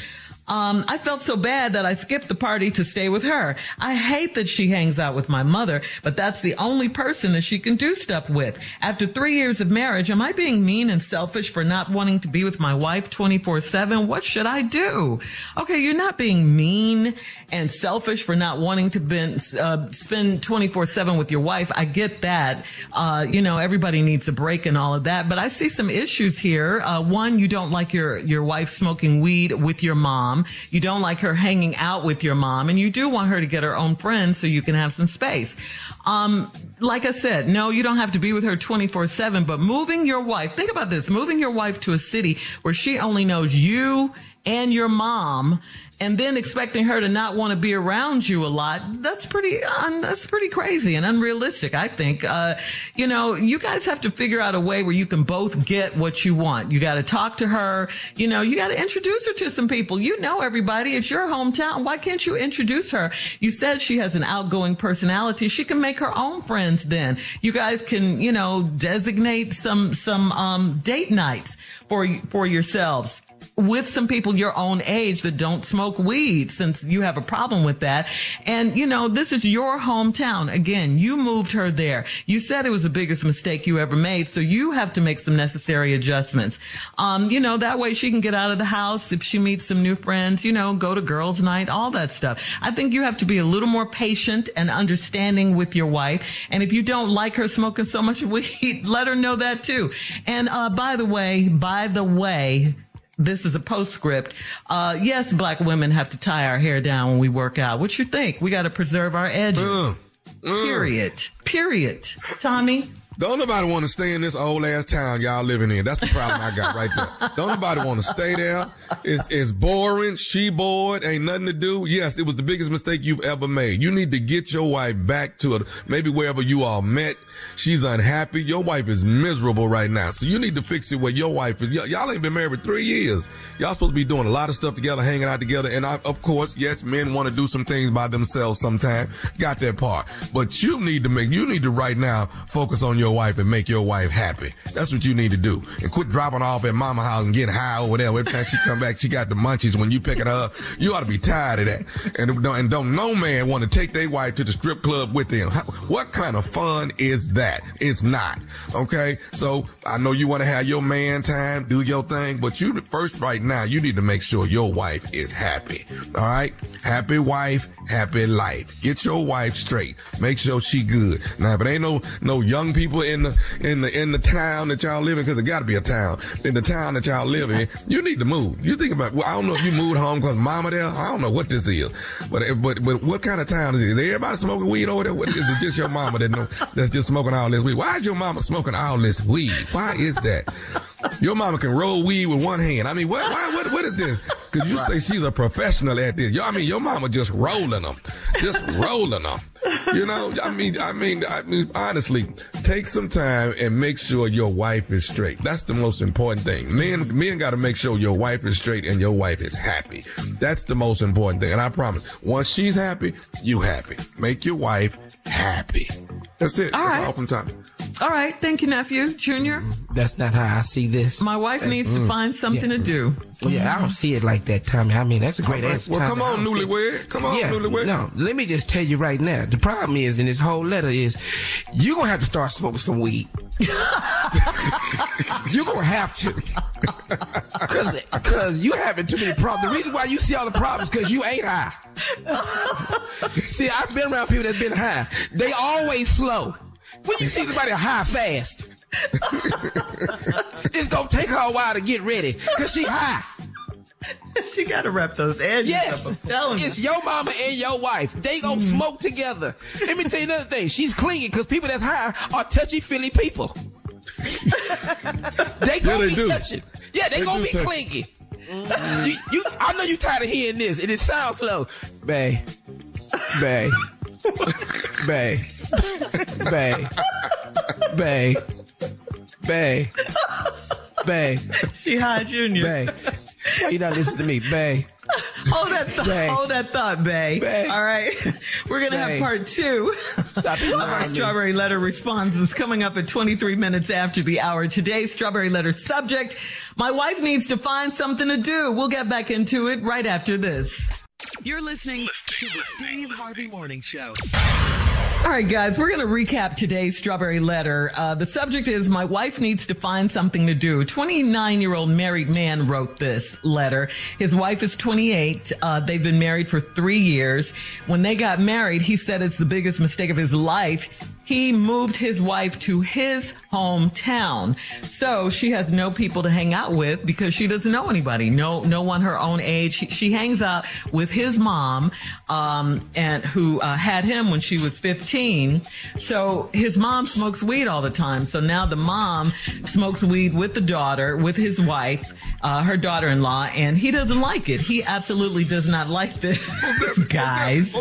I felt so bad that I skipped the party to stay with her. I hate that she hangs out with my mother, but that's the only person that she can do stuff with. After 3 years of marriage, am I being mean and selfish for not wanting to be with my wife 24/7? What should I do? Okay, you're not being mean and selfish for not wanting to spend 24/7 with your wife. I get that. Everybody needs a break and all of that, but I see some issues here. One, you don't like your wife smoking weed with your mom. You don't like her hanging out with your mom, and you do want her to get her own friends so you can have some space. Like I said, no, you don't have to be with her 24/7, but moving your wife, think about this, moving your wife to a city where she only knows you and your mom, and then expecting her to not want to be around you a lot, that's pretty crazy and unrealistic, I think. You guys have to figure out a way where you can both get what you want. You got to talk to her. You got to introduce her to some people. You know everybody. It's your hometown. Why can't you introduce her? You said she has an outgoing personality. She can make her own friends then. You guys can, designate some date nights for yourselves with some people your own age that don't smoke weed, since you have a problem with that. And, this is your hometown. Again, you moved her there. You said it was the biggest mistake you ever made, so you have to make some necessary adjustments. That way she can get out of the house. If she meets some new friends, go to girls' night, all that stuff. I think you have to be a little more patient and understanding with your wife. And if you don't like her smoking so much weed, let her know that too. And, by the way, this is a postscript. Yes, black women have to tie our hair down when we work out. What you think? We got to preserve our edges. Period. Tommy? Don't nobody want to stay in this old ass town y'all living in. That's the problem I got right there. Don't nobody want to stay there. It's boring. She bored. Ain't nothing to do. Yes, it was the biggest mistake you've ever made. You need to get your wife back to maybe wherever you all met. She's unhappy. Your wife is miserable right now. So you need to fix it where your wife is. Y'all ain't been married for 3 years. Y'all supposed to be doing a lot of stuff together, hanging out together. And of course, yes, men want to do some things by themselves sometimes. Got that part. But you need to right now focus on your wife and make your wife happy. That's what you need to do. And quit dropping off at mama house and getting high over there. Every time she come back, she got the munchies when you picking her up. You ought to be tired of that. And don't no man want to take their wife to the strip club with them. What kind of fun is that? It's not. Okay? So I know you want to have your man time, do your thing, but you first right now, you need to make sure your wife is happy. All right? Happy wife, happy life. Get your wife straight. Make sure she good. Now, if it ain't no young people in the town that y'all live in, because it got to be a town. In the town that y'all live in, you need to move. You think about, well, I don't know if you moved home because mama there. I don't know what this is, but what kind of town is it? Is everybody smoking weed over there? What is it? Just your mama that's just smoking all this weed? Why is your mama smoking all this weed? Why is that? Your mama can roll weed with one hand. I mean, what is this? Because you say she's a professional at this. Your mama just rolling them. You know, I mean, honestly, take some time and make sure your wife is straight. That's the most important thing. Men got to make sure your wife is straight and your wife is happy. That's the most important thing. And I promise, once she's happy, you happy. Make your wife happy. That's it. That's all from Tommy. All right. Thank you, nephew. Junior? That's not how I see this. My wife needs to find something to do. Well, yeah, I don't see it like that, Tommy. I mean, that's a great answer. Well, Tommy. come on, newlywed. Come on, newlywed. No, let me just tell you right now. The problem is, in this whole letter is, you're going to have to start smoking some weed. You're going to have to. Because you're having too many problems. The reason why you see all the problems is because you ain't high. See, I've been around people that's been high. They always slow. When you see somebody high fast, it's going to take her a while to get ready because she high. She got to wrap those edges yes, up. I'm telling you. It's your mama and your wife. They gonna smoke together. Let me tell you another thing. She's clingy because people that's high are touchy-feely people. They gonna be touching. Yeah, they gonna be clingy. I know you tired of hearing this, and it sounds slow. Bae. She high, Junior. Bae. Why you not listening to me, bae? Hold that thought, bae. All right. We're going to have part 2 of our Strawberry Letter responses coming up at 23 minutes after the hour. Today's Strawberry Letter subject, my wife needs to find something to do. We'll get back into it right after this. You're listening to the Steve Harvey Morning Show. All right, guys, we're going to recap today's Strawberry Letter. The subject is, my wife needs to find something to do. 29-year-old married man wrote this letter. His wife is 28. They've been married for 3 years. When they got married, he said it's the biggest mistake of his life. He moved his wife to his hometown. So she has no people to hang out with because she doesn't know anybody. No one her own age. She hangs out with his mom, and who had him when she was 15. So his mom smokes weed all the time. So now the mom smokes weed with the daughter, with his wife, her daughter-in-law, and he doesn't like it. He absolutely does not like this, guys.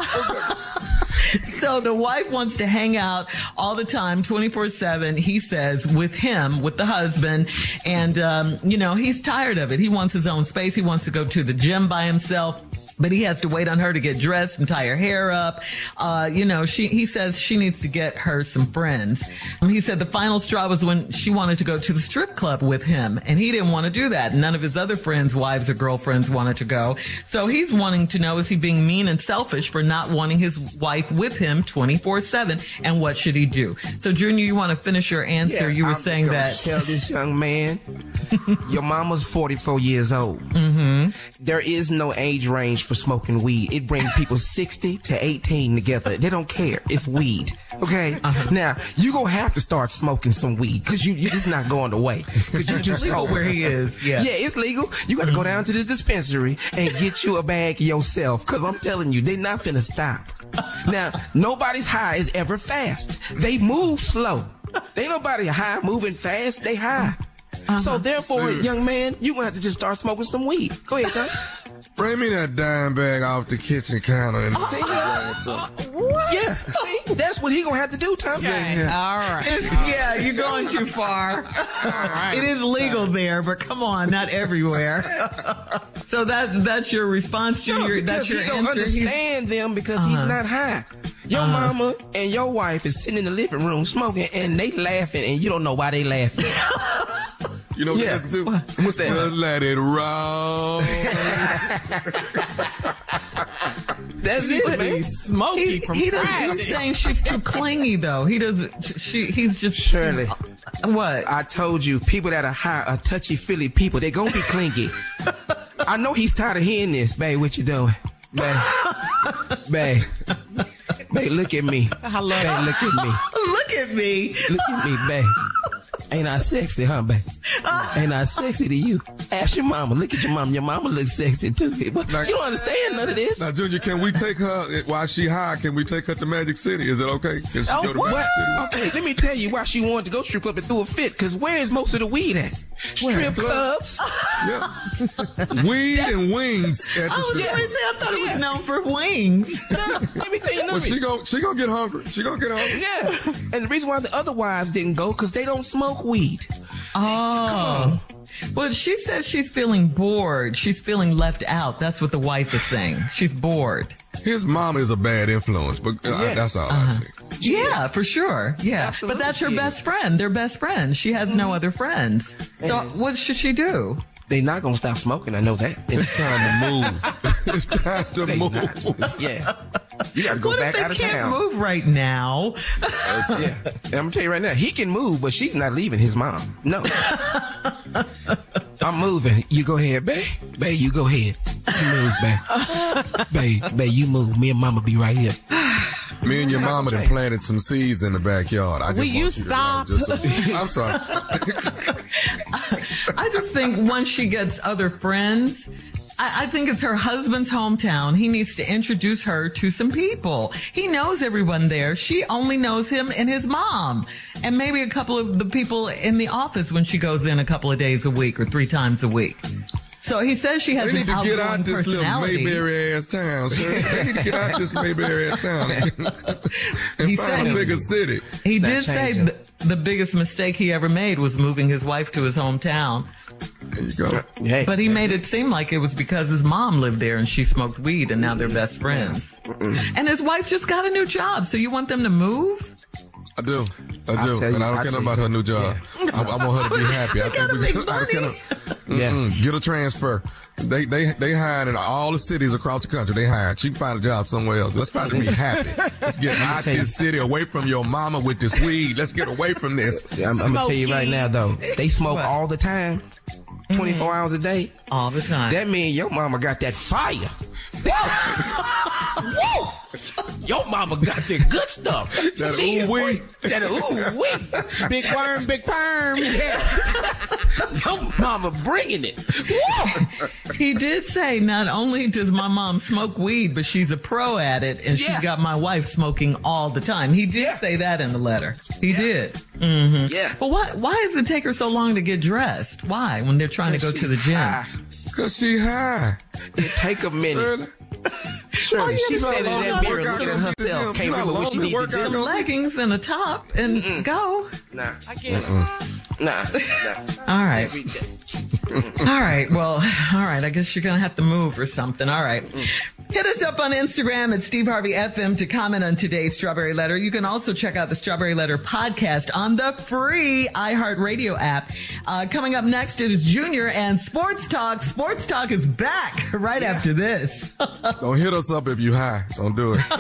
So the wife wants to hang out all the time, 24/7, he says, with him, with the husband. And, he's tired of it. He wants his own space. He wants to go to the gym by himself. But he has to wait on her to get dressed and tie her hair up. He says she needs to get her some friends. He said the final straw was when she wanted to go to the strip club with him, and he didn't want to do that. None of his other friends' wives or girlfriends wanted to go. So he's wanting to know, is he being mean and selfish for not wanting his wife with him 24/7? And what should he do? So, Junior, you want to finish your answer? You were saying that. Tell this young man, your mama's 44 years old. Mm-hmm. There is no age range for smoking weed. It brings people 60 to 18 together. They don't care. It's weed. Okay? Now, you gonna have to start smoking some weed because you're just not going away. Because you just legal where he is. Yeah, it's legal. You got to go down to this dispensary and get you a bag yourself because I'm telling you, they're not finna stop. Now, nobody's high is ever fast. They move slow. Ain't nobody high moving fast. They high. So therefore, young man, you gonna have to just start smoking some weed. Go ahead, Tom. Bring me that dime bag off the kitchen counter and see what? Yeah, see, that's what he gonna have to do, Tom. Okay. All right. You're going too far. It is legal there, but come on, not everywhere. So that's your response to that's your he answer. Don't understand them because he's not high. Your mama and your wife is sitting in the living room smoking, and they laughing, and you don't know why they laughing. You know what that's do? What's that? Just let it roll. That's it, man. He's smoky from Friday. He's saying she's too clingy, though. He doesn't. He's just Shirley. What? I told you, people that are high are touchy-feely people. They gonna be clingy. I know he's tired of hearing this, babe. What you doing, babe? Babe, look at me. I love babe, look at me. Look at me. Look at me, babe. Ain't I sexy, huh, babe? Ain't I sexy to you? Ask your mama. Look at your mama. Your mama looks sexy too. But Now, you don't understand none of this. Now, Junior, can we take her while she high? Can we take her to Magic City? Is it okay? Can she go to what? Magic City? Okay, let me tell you why she wanted to go strip club and threw a fit. Because where is most of the weed at? Strip clubs. Yeah. Weed and wings at the I was strip going to club. say, I thought it was known for wings. Let me tell you Well, nothing. she gonna get hungry. She gonna get hungry. Yeah. And the reason why the other wives didn't go, because they don't smoke weed. Oh. Well, she says she's feeling bored. She's feeling left out. That's what the wife is saying. She's bored. His mom is a bad influence, but that's all I see. Yeah, for sure. Yeah. Absolutely But that's her she is. best friend. They're best friends. She has no other friends. So what should she do? They not gonna stop smoking. I know that. It's time to move. It's time to They move. not. Yeah. You gotta go What back if out they of can't town. move right now? Yeah. And I'm gonna tell you right now, he can move, but she's not leaving his mom. No. I'm moving. You go ahead, babe. Babe, you go ahead. You move, babe. Babe, you move. Me and mama be right here. Me and your mama done planted some seeds in the backyard. I just Will want you to stop? know, I'm sorry. I just think once she gets other friends, I think it's her husband's hometown. He needs to introduce her to some people. He knows everyone there. She only knows him and his mom. And maybe a couple of the people in the office when she goes in a couple of days a week or 3 times a week. So he says she has They need an to get outgoing out this little personality. Mayberry ass town. Sir. They need to get out this Mayberry ass town and He find said a he- bigger city. He Not did say changing. the biggest mistake he ever made was moving his wife to his hometown. There you go. Hey. But he made it seem like it was because his mom lived there and she smoked weed and now they're best friends. And his wife just got a new job. So you want them to move? I do. I'll I do. tell you- And I I'll don't care tell about you. her new job. I want her to be happy. I gotta make money. Yeah. Get a transfer. They hired in all the cities across the country. They hired. She can find a job somewhere else. Let's find her to be happy. Let's get out tell you. this city, away from your mama with this weed. Let's get away from this. I'm gonna tell you right now, though. They smoke What? all the time. 24 hours a day. All the time. That means your mama got that fire. Woo! Your mama got the good stuff. That She ooh-wee. That ooh-wee. Big worm, big perm. Your mama bringing it. Woo! He did say not only does my mom smoke weed, but she's a pro at it and she's Yeah. got my wife smoking all the time. He did say that in the letter. He did. Yeah. But why does it take her so long to get dressed? Why? When they're trying to go to the She's gym. high. Because she high. It take a minute. Really? Shirley, you she's know, standing in that long mirror workout looking at don't need to herself. do. Can't You know remember how what she long need to workout do. don't- Leggings and a top and go. Nah. I can't. Nah. All right. All right. Well, all right. I guess you're going to have to move or something. All right. Hit us up on Instagram at Steve Harvey FM to comment on today's Strawberry Letter. You can also check out the Strawberry Letter podcast on the free iHeartRadio app. Coming up next is Junior and Sports Talk. Sports Talk is back right after this. Don't hit us up if you high. Don't do it.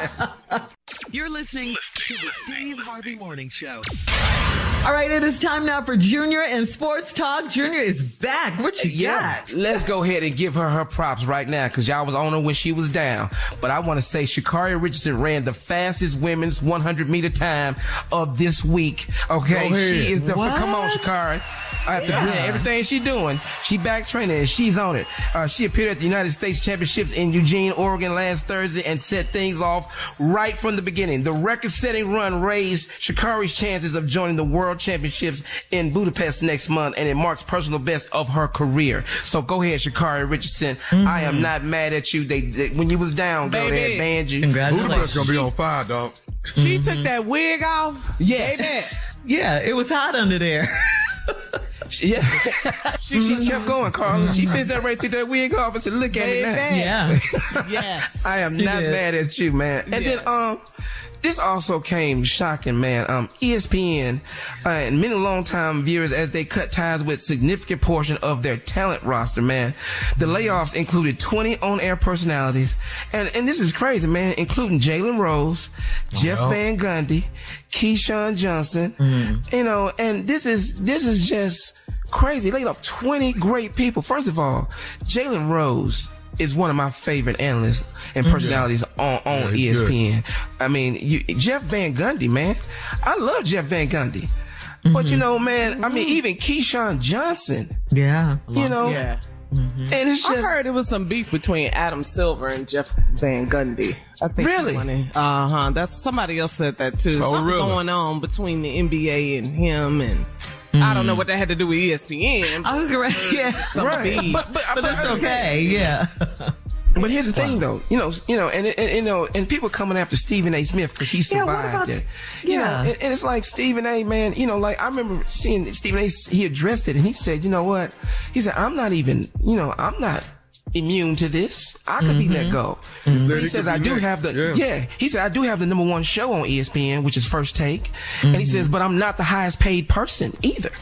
You're listening to the Steve Harvey Morning Show. All right. It is time now for Junior and Sports Talk. Junior is back. What you got? Let's go ahead and give her props right now because y'all was on her when she was down. But I want to say Sha'Carri Richardson ran the fastest women's 100-meter time of this week. Okay, Go ahead. she is the What? come on, Sha'Carri. After everything she's doing, she back training and she's on it. She appeared at the United States Championships in Eugene, Oregon last Thursday and set things off right from the beginning. The record-setting run raised Sha'Carri's chances of joining the World Championships in Budapest next month, and it marks personal best of her career. So go ahead, Sha'Carri Richardson. I am not mad at you. They when you was down, girl, they had banned you. Budapest Congratulations. gonna be on fire, dog. She took that wig off. Yes. Baby. Yeah, it was hot under there. Yeah. she kept going, Carla. She finished that race, took that wig off and said, look at me now. Yeah. Yes. I am She not did. mad at you, man. And then, this also came shocking, man. ESPN and many longtime viewers as they cut ties with significant portion of their talent roster, man. The layoffs included 20 on-air personalities, and this is crazy, man, including Jalen Rose, Jeff Van Gundy, Keyshawn Johnson, you know, and this is just crazy. Laid off 20 great people. First of all, Jalen Rose is one of my favorite analysts and personalities on ESPN. Good. I mean, Jeff Van Gundy, man. I love Jeff Van Gundy. But you know, man, I mean, even Keyshawn Johnson. Yeah. You know. Yeah. And it's just, I heard it was some beef between Adam Silver and Jeff Van Gundy. I think really? That's somebody else said that too. Oh, Something really? going on between the NBA and him, and I don't know what that had to do with ESPN. I was right. But it's okay. Yeah. But here's the thing, though, and people coming after Stephen A. Smith because he survived it. And it's like Stephen A. man, like I remember seeing Stephen A. He addressed it and he said, you know what? He said, I'm not immune to this. I could be let go. He says, I do have the, he said, I do have the number one show on ESPN, which is First Take. And he says, but I'm not the highest paid person either.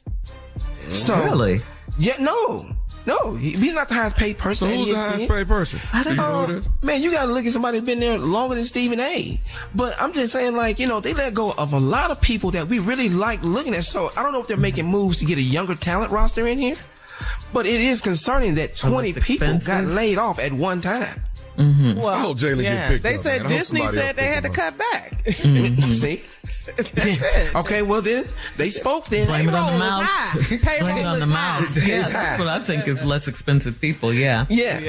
So, really? Yeah, no, he's not the highest paid person. So who's the highest paid person? I don't know. Man, you gotta look at somebody who's been there longer than Stephen A. But I'm just saying, like, they let go of a lot of people that we really like looking at. So I don't know if they're making moves to get a younger talent roster in here. But it is concerning that 20 people got laid off at one time. Well, I hope Jalen get picked they up. said Man. Disney said they had to cut back. See? That's it. Okay, well then, they spoke then. Blame it on the mouse. Payroll Blame it on the is mouse. high. Yeah, that's what I think is less expensive people. Yeah.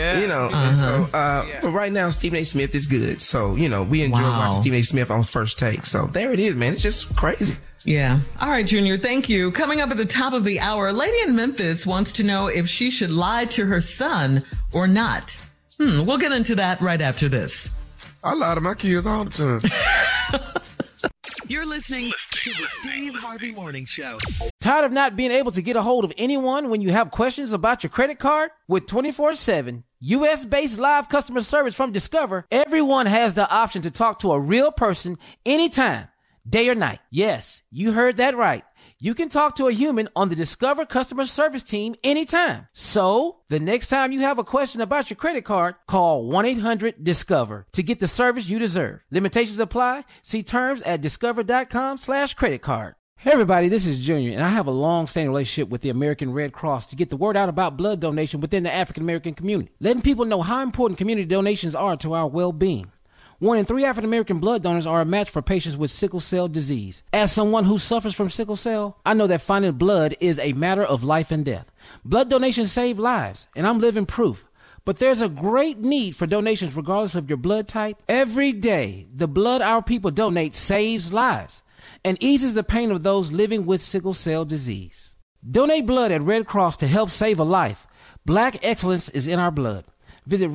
So, but right now, Stephen A. Smith is good. So, we enjoy watching Stephen A. Smith on First Take. So there it is, man. It's just crazy. Yeah. All right, Junior. Thank you. Coming up at the top of the hour, a lady in Memphis wants to know if she should lie to her son or not. We'll get into that right after this. I lie to my kids all the time. You're listening to the Steve Harvey Morning Show. Tired of not being able to get a hold of anyone when you have questions about your credit card? With 24/7 U.S.-based live customer service from Discover, everyone has the option to talk to a real person anytime, day or night. Yes, you heard that right. You can talk to a human on the Discover customer service team anytime. So, the next time you have a question about your credit card, call 1-800-DISCOVER to get the service you deserve. Limitations apply. See terms at discover.com/creditcard. Hey everybody, this is Junior, and I have a long-standing relationship with the American Red Cross to get the word out about blood donation within the African American community, letting people know how important community donations are to our well-being. 1 in 3 African American blood donors are a match for patients with sickle cell disease. As someone who suffers from sickle cell, I know that finding blood is a matter of life and death. Blood donations save lives, and I'm living proof. But there's a great need for donations regardless of your blood type. Every day, the blood our people donate saves lives and eases the pain of those living with sickle cell disease. Donate blood at Red Cross to help save a life. Black excellence is in our blood. Visit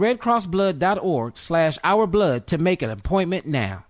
redcrossblood.org/ourblood to make an appointment now.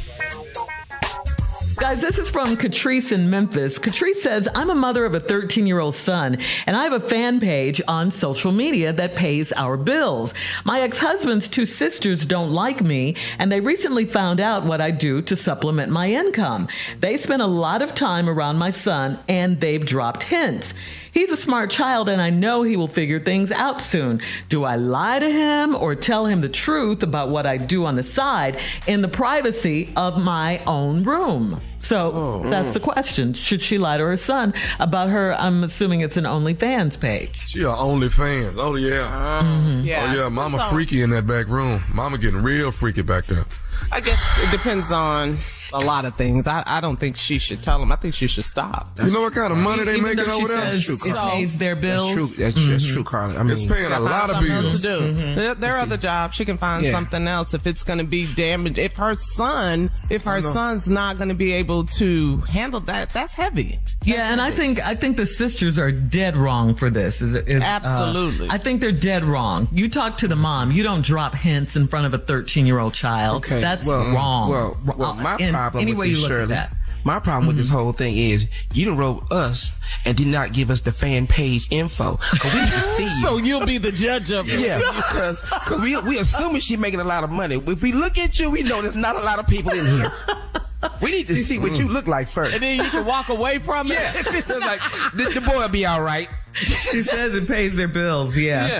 Guys, this is from Catrice in Memphis. Catrice says, I'm a mother of a 13-year-old son, and I have a fan page on social media that pays our bills. My ex-husband's 2 sisters don't like me, and they recently found out what I do to supplement my income. They spend a lot of time around my son, and they've dropped hints. He's a smart child, and I know he will figure things out soon. Do I lie to him or tell him the truth about what I do on the side in the privacy of my own room? So that's the question. Should she lie to her son about her, I'm assuming it's an OnlyFans page? She a OnlyFans. Oh, yeah. Yeah. Oh, yeah. Mama freaky in that back room. Mama getting real freaky back there. I guess it depends on a lot of things. I don't think she should tell him. I think she should stop. You know what kind of money they making over there? That's true, it pays their bills. That's true, Carly. I mean, it's paying a lot of bills. To do. There are other jobs. She can find something else if it's going to be damaged. If her son's not going to be able to handle that, that's heavy. Yeah, and I think the sisters are dead wrong for this. Absolutely. I think they're dead wrong. You talk to the mom. You don't drop hints in front of a 13-year-old child. Okay. That's wrong. Well, my problem any with way this, you look Shirley, at that. my problem with this whole thing is you done wrote us and did not give us the fan page info. Cause we can see you. So you'll be the judge of it. Yeah, because we assuming she's making a lot of money. If we look at you, we know there's not a lot of people in here. We need to see what you look like first. And then you can walk away from it. Yeah. It's like, the boy will be all right. She says it pays their bills. Yeah.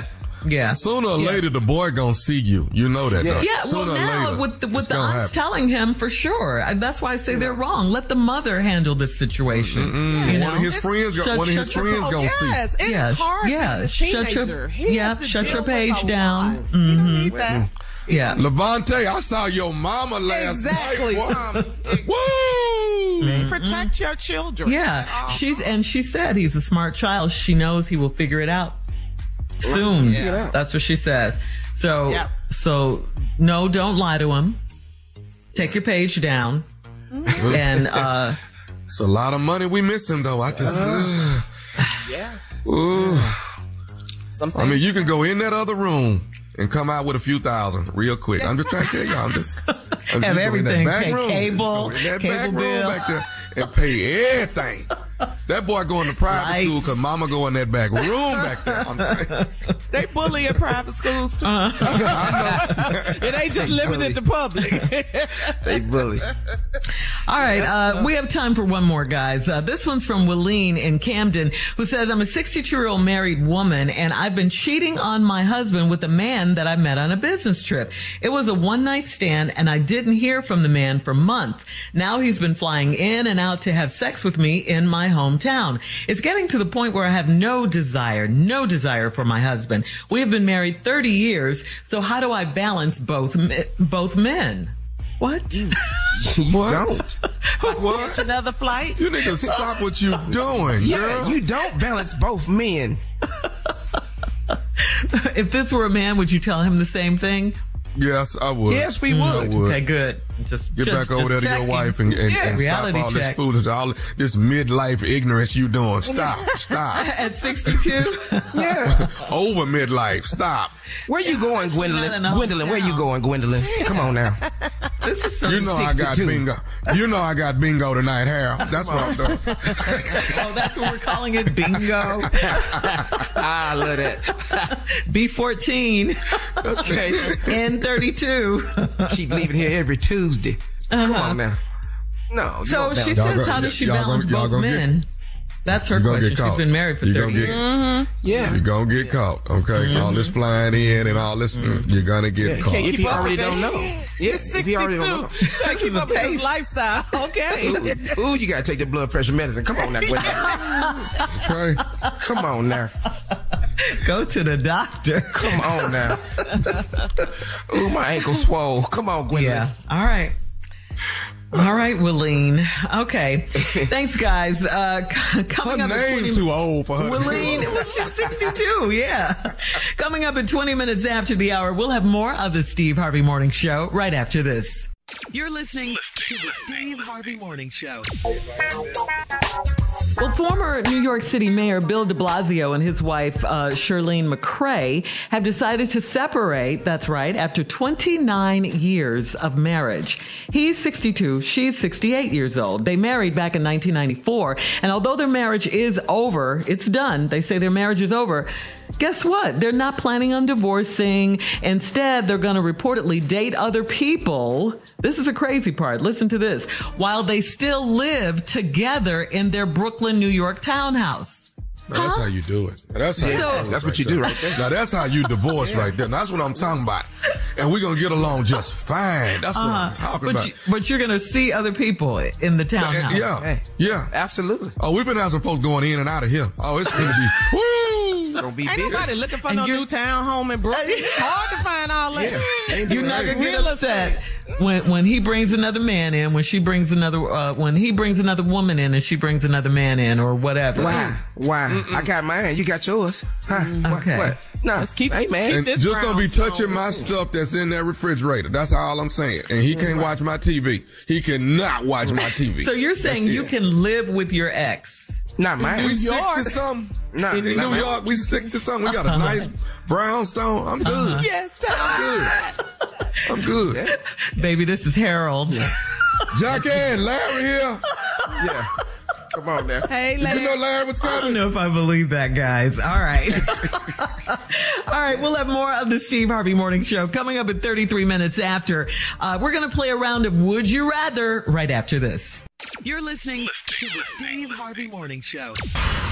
Yeah. Sooner or later, the boy gonna see you. You know that. Yeah, though. well, now with the aunts happen. telling him for sure. That's why I say they're wrong. Let the mother handle this situation. You know? One of his friends gonna see. It's hard. Yeah, shut your page down. Need that. Yeah. Levante, I saw your mama last Exactly, night. Tom. Woo! Protect your children. Yeah. She said he's a smart child. She knows he will figure it out soon. Yeah. That's what she says. So no, don't lie to him. Take your page down. And it's a lot of money we missing though. I just Something. I mean, you can go in that other room and come out with a few thousand real quick. I'm just trying to tell y'all. Have everything. Pay Cable, cable bill. back there and pay everything. That boy going to private school because mama go in that back room back there. I'm saying. They bully in private schools too. I know. It ain't just limited to public. They bully. All right, we have time for one more, guys. This one's from Willeen in Camden, who says, I'm a 62-year-old married woman, and I've been cheating on my husband with a man that I met on a business trip. It was a one-night stand, and I didn't hear from the man for months. Now he's been flying in and out to have sex with me in my hometown. It's getting to the point where I have no desire for my husband. We have been married 30 years, so how do I balance both men? What? What? Don't. What? Another flight? You niggas stop what you doing, girl. You don't balance both men. If this were a man, would you tell him the same thing? Yes, I would. Yes, we would. I would. Okay, good. Get back over there to your wife and stop all this foolishness, all this midlife ignorance you doing. Stop. At 62? Yeah. Over midlife. Stop. Where you going, Gwendolyn? Gwendolyn, where you going, Gwendolyn? Come on now. This is so You know 62. I got bingo. You know I got bingo tonight, Harold. That's what I'm doing. Oh, that's what we're calling it, bingo. I love that. B14. Okay. N32. She leaving here every Tuesday. Come on now. No. So she says, how does she balance both men? That's her question. She's been married for 30 years. Yeah. You're going to get caught, okay? So all this flying in and all this, you're going to get caught. If you already don't know. It's 62. Keep up with his lifestyle. Okay. Ooh, you got to take the blood pressure medicine. Come on now, Gwendolyn. Okay? Come on now. Go to the doctor. Come on now. Ooh, my ankle swole. Come on, Gwendolyn. Yeah. All right, Willeen. Okay. Thanks, guys. Coming Her up name too old for her. Willeen, she's 62, yeah. Coming up at 20 minutes after the hour, we'll have more of the Steve Harvey Morning Show right after this. You're listening to the Steve Harvey Morning Show. Well, former New York City Mayor Bill de Blasio and his wife, Shirlene McCray, have decided to separate, that's right, after 29 years of marriage. He's 62, she's 68 years old. They married back in 1994, and although their marriage is over, it's done, they say their marriage is over, guess what? They're not planning on divorcing. Instead, they're going to reportedly date other people. This is a crazy part. Listen to this. While they still live together in their Brooklyn, New York townhouse. Now, that's how you do it. Now, that's how you do it. That's what you do right there. Now, that's how you divorce right there. Now, that's what I'm talking about. And we're going to get along just fine. That's what I'm talking about. But you're going to see other people in the townhouse. Yeah. Absolutely. Oh, we've been having some folks going in and out of here. Oh, it's going to be, woo! Gonna be Ain't busy. nobody looking for no new townhome in Brooklyn. It's hard to find all that. Yeah. You're not gonna get upset when he brings another man in, when he brings another woman in, and she brings another man in, or whatever. Why? I got mine. You got yours. Huh? Okay. What? No, Let's keep. Hey man, And just don't be touching my stuff that's in that refrigerator. That's all I'm saying. And he can't watch my TV. He cannot watch my TV. So you're saying you can live with your ex? not mine. We 60-something. In New York, we 60-something. We got a nice brownstone. I'm good. Yes, I'm good. Baby, this is Harold. Jackie and Larry here. Yeah. Come on now. Hey, Larry. You know Larry was coming? I don't know if I believe that, guys. All right. All right. We'll have more of the Steve Harvey Morning Show coming up at 33 minutes after. We're going to play a round of Would You Rather right after this. You're listening to the Steve Harvey Morning Show.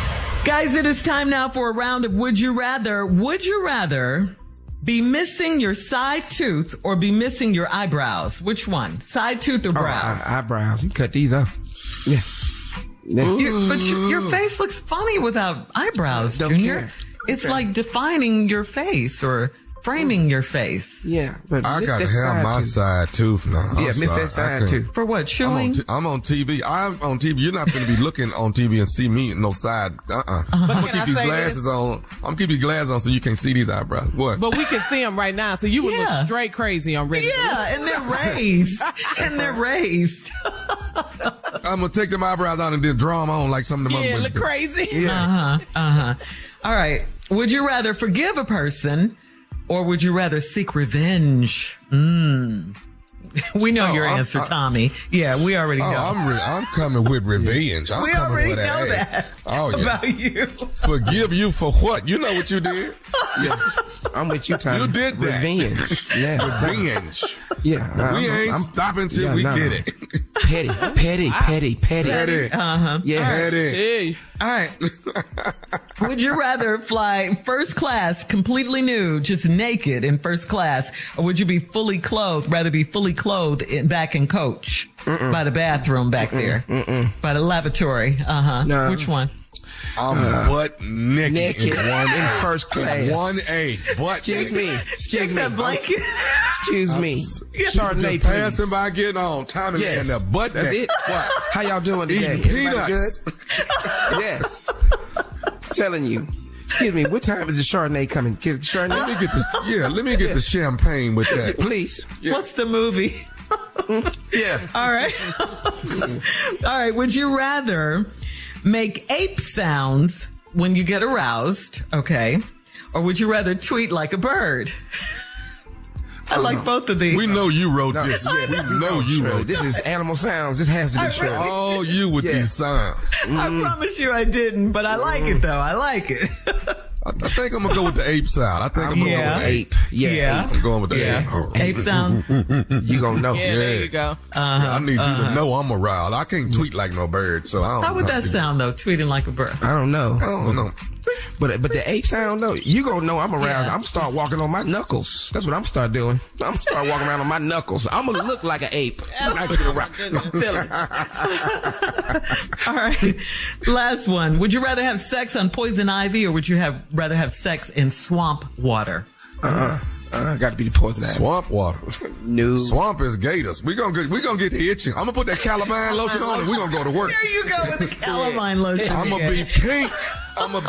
Guys, it is time now for a round of Would You Rather. Would you rather be missing your side tooth or be missing your eyebrows? Which one? Side tooth or brows? Eyebrows. You cut these off. Yeah. But your face looks funny without eyebrows, Don't Junior. care. It's like defining your face or framing your face. Yeah, but I got to have my side tooth now. Yeah, miss that side tooth. For what? Chewing? I'm on TV. I'm on TV. You're not going to be looking on TV and see me no side. I'm going to keep these glasses on. I'm going to keep these glasses on so you can see these eyebrows. What? But we can see them right now, so you would look straight crazy on radio. Yeah, and they're raised. I'm going to take them eyebrows out and then draw them on like some of them other look crazy. Yeah. All right. Would you rather forgive a person or would you rather seek revenge? We know your answer, Tommy. Yeah, we already know. I'm coming with revenge. We already know that about you. Forgive you for what? You know what you did. Yeah, I'm with you, Tommy. You did that. Revenge. Yeah, revenge. Yeah, we ain't stopping till we get it. Petty. Yes. Petty. All right. Would you rather fly first class completely nude, just naked in first class, or would you be fully clothed, rather be fully clothed back in coach by the bathroom back there, by the lavatory? No. Which one? I'm butt naked in first class. 1A. Butt Excuse me. Blanket. Excuse me. Chardonnay, just passing by, getting on. Tommy and the butt. That's naked. it. What? How y'all doing today? Eating Everybody peanuts. good? Yes. Telling you. Excuse me. What time is the Chardonnay coming? Chardonnay? Let me get this. Yeah, let me get the champagne with that, please. Yeah. What's the movie? Yeah. All right. All right. Would you rather make ape sounds when you get aroused, okay? Or would you rather tweet like a bird? I like both of these. We know you wrote this. Yeah, we know you wrote this. This is animal sounds. This has to be Shirley. Oh, you with these sounds. I promise you I didn't, but I like it though. I like it. I think I'm gonna go with the ape sound. I think I'm gonna go with the ape. Yeah. I'm going with the ape. Ape sound. You gonna know. Yeah, there you go. I need you to know I'm aroused. I can't tweet like no bird, so I don't. How would that sound though? Tweeting like a bird. I don't know. I don't know. But the ape sound though, you gonna know I'm around. I'm start walking on my knuckles. That's what I'm start doing. I'm start walking around on my knuckles. I'm gonna look like an ape. I get around. I'm telling you. All right. Last one. Would you rather have sex on poison ivy or would you rather have sex in swamp water? Got to be the poison ivy. Swamp water. No. Swamp is gators. We gonna get the itching. I'm gonna put that calamine lotion on and we gonna go to work. There you go with the calamine lotion. I'm gonna be pink. but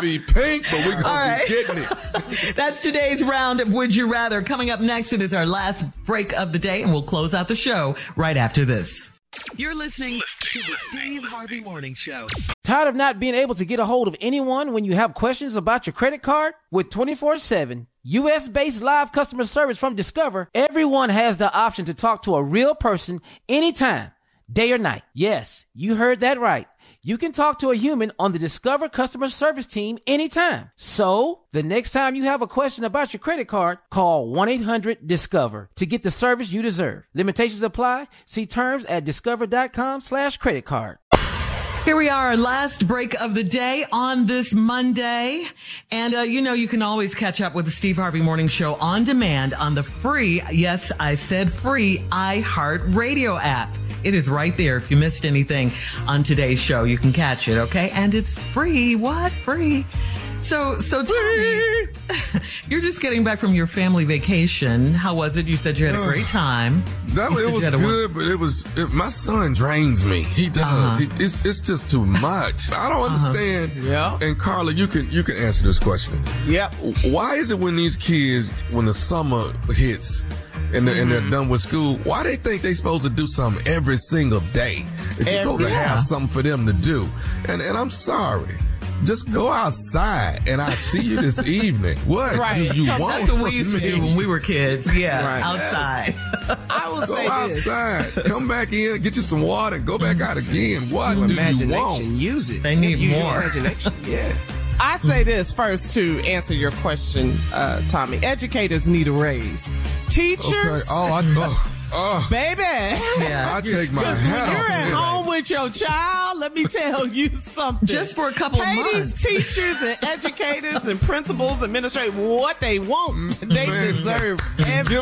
we gonna be getting it. That's today's round of Would You Rather. Coming up next, it is our last break of the day, and we'll close out the show right after this. You're listening to the Steve Harvey Morning Show. Tired of not being able to get a hold of anyone when you have questions about your credit card? With 24/7 U.S.-based live customer service from Discover, everyone has the option to talk to a real person anytime, day or night. Yes, you heard that right. You can talk to a human on the Discover customer service team anytime. So, the next time you have a question about your credit card, call 1-800-DISCOVER to get the service you deserve. Limitations apply. See terms at discover.com/creditcard. Here we are, our last break of the day on this Monday. And, you can always catch up with the Steve Harvey Morning Show on demand on the free, yes, I said free, iHeartRadio app. It is right there. If you missed anything on today's show, you can catch it, okay? And it's free. What? Free. So Tommy, you're just getting back from your family vacation. How was it? You said you had a great time. It was good, but my son drains me. He does. It's just too much. I don't understand. Yeah. And Carla, you can answer this question. Yep. Why is it when these kids, when the summer hits and they're done with school, why they think they supposed to do something every single day? That you're supposed to have something for them to do. And I'm sorry. Just go outside and I'll see you this evening. What do you want? That's what we used to do when we were kids. Yeah, outside. I will go say outside. Come back in, get you some water, and go back out again. What do you want? Use it. They need use more. Imagination. Yeah. I say this first to answer your question, Tommy. Educators need a raise. Teachers. Okay. Baby. Yeah. I take my hat off. You're at home with with your child, let me tell you something. Just for a couple of months. These teachers and educators and principals, administrators, what they want, they deserve every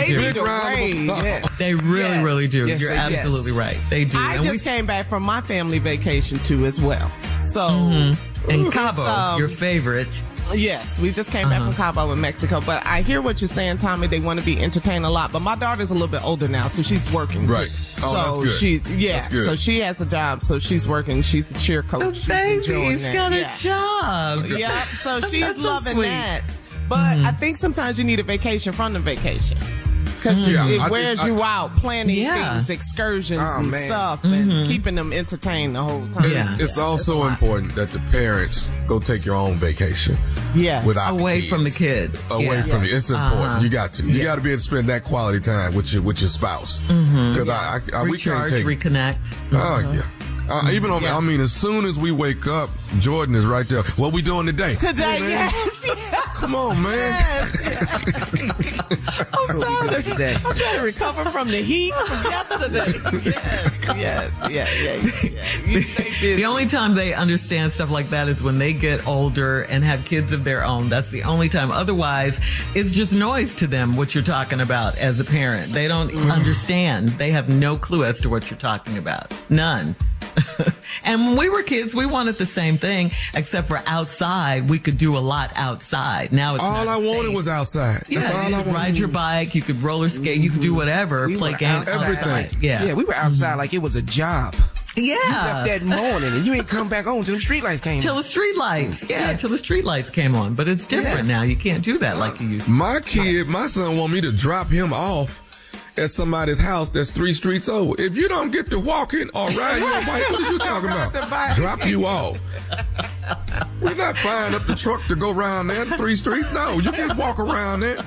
They really do. Yes, You're absolutely right. They do. I just came back from my family vacation too as well. So, and Cabo, your favorite. Yes, we just came back from Cabo in Mexico. But I hear what you're saying, Tommy. They want to be entertained a lot. But my daughter's a little bit older now, so she's working. Right. Too. Oh, so that's good. that's good. So she has a job. So she's working. She's a cheer coach. The baby's got a job. Yeah. So she's That's so loving sweet. that. But I think sometimes you need a vacation from the vacation. Because it wears you out planning things, excursions and stuff, and keeping them entertained the whole time. It's also important that the parents go take your own vacation. Yes. Without Away the from the kids. Away from the It's important. You got to. You got to be able to spend that quality time with your spouse. Because we can't take reconnect. Oh, yeah. Even on, I mean, as soon as we wake up, Jordan is right there. What we doing today? Today, yes. Come on, man. I'm sorry. I'm trying to recover from the heat from yesterday. Yes. You stay busy. The only time they understand stuff like that is when they get older and have kids of their own. That's the only time. Otherwise, it's just noise to them what you're talking about as a parent. They don't understand. They have no clue as to what you're talking about. None. And when we were kids, we wanted the same thing, except for outside. We could do a lot outside. Now it's all I wanted was outside. Yeah, That's all you I could wanted. ride your bike, you could roller skate, you could do whatever, play games, everything. Yeah, we were outside like it was a job. Yeah. You left that morning and you ain't come back on till the streetlights came on. Till the streetlights came on. But it's different now. You can't do that like you used to. My son want me to drop him off at somebody's house that's 3 streets over. If you don't get to walking or ride your bike, what are you talking about? Drop you off. We're not firing up the truck to go around there 3 streets. No, you can walk around there.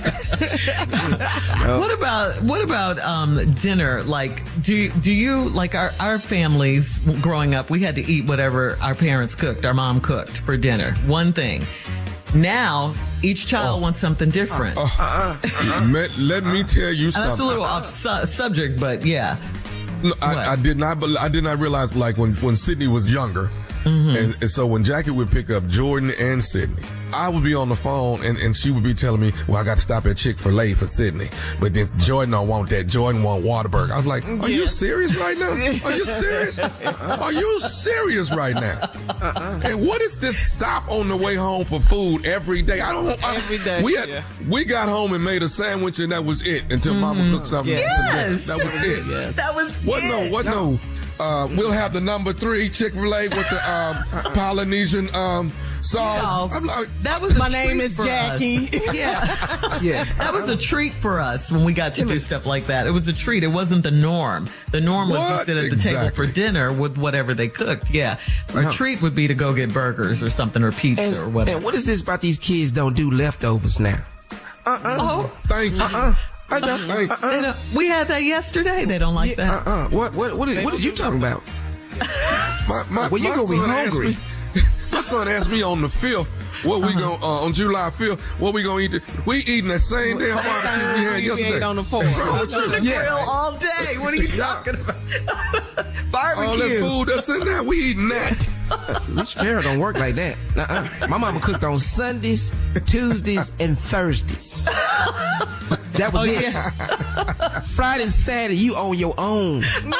What about dinner? Like, do you like our families growing up? We had to eat whatever our parents cooked, our mom cooked for dinner. One thing. Now each child wants something different. Let me tell you something. That's a little off subject, but yeah. No, I did not realize, like when Sydney was younger, and so when Jackie would pick up Jordan and Sydney, I would be on the phone and she would be telling me, well, I got to stop at Chick-fil-A for Sydney. But then Jordan don't want that. Jordan want Whataburger. I was like, are you serious right now? Are you serious? Are you serious right now? And what is this stop on the way home for food every day? Every day. We got home and made a sandwich and that was it until Mama cooked something. Yes. That was it. Yes. That was No. We'll have the number 3 Chick-fil-A with the Polynesian sauce. I'm like, that was my name is Jackie. Yeah. That was a treat for us when we got to do stuff like that. It was a treat. It wasn't the norm. The norm was to sit at the table for dinner with whatever they cooked. Yeah. A treat would be to go get burgers or something or pizza or whatever. And what is this about these kids don't do leftovers now? Thank you. We had that yesterday. They don't like that. What did you talking about? Well, you gonna be hungry. My son asked me on the 5th, what we going on July 5th, what we gonna eat? We eating that same damn barbecue we had yesterday. On the 4th. I was on the grill all day. What are you talking about? Barbecue. All that food that's in there, we eating that. Rich Gerald don't work like that. My mama cooked on Sundays, Tuesdays, and Thursdays. That was it. Yeah. Friday and Saturday, you on your own.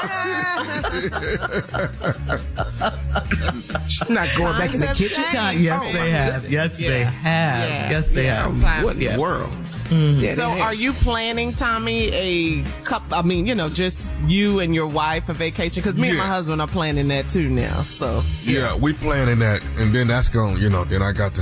Not going back in the kitchen. Yes, they have. Yes, they have. Yes, they have. What in the world? So are you planning, Tommy, just you and your wife a vacation? Because me and my husband are planning that too now. So yeah, we planning that, and then that's going. Then I got to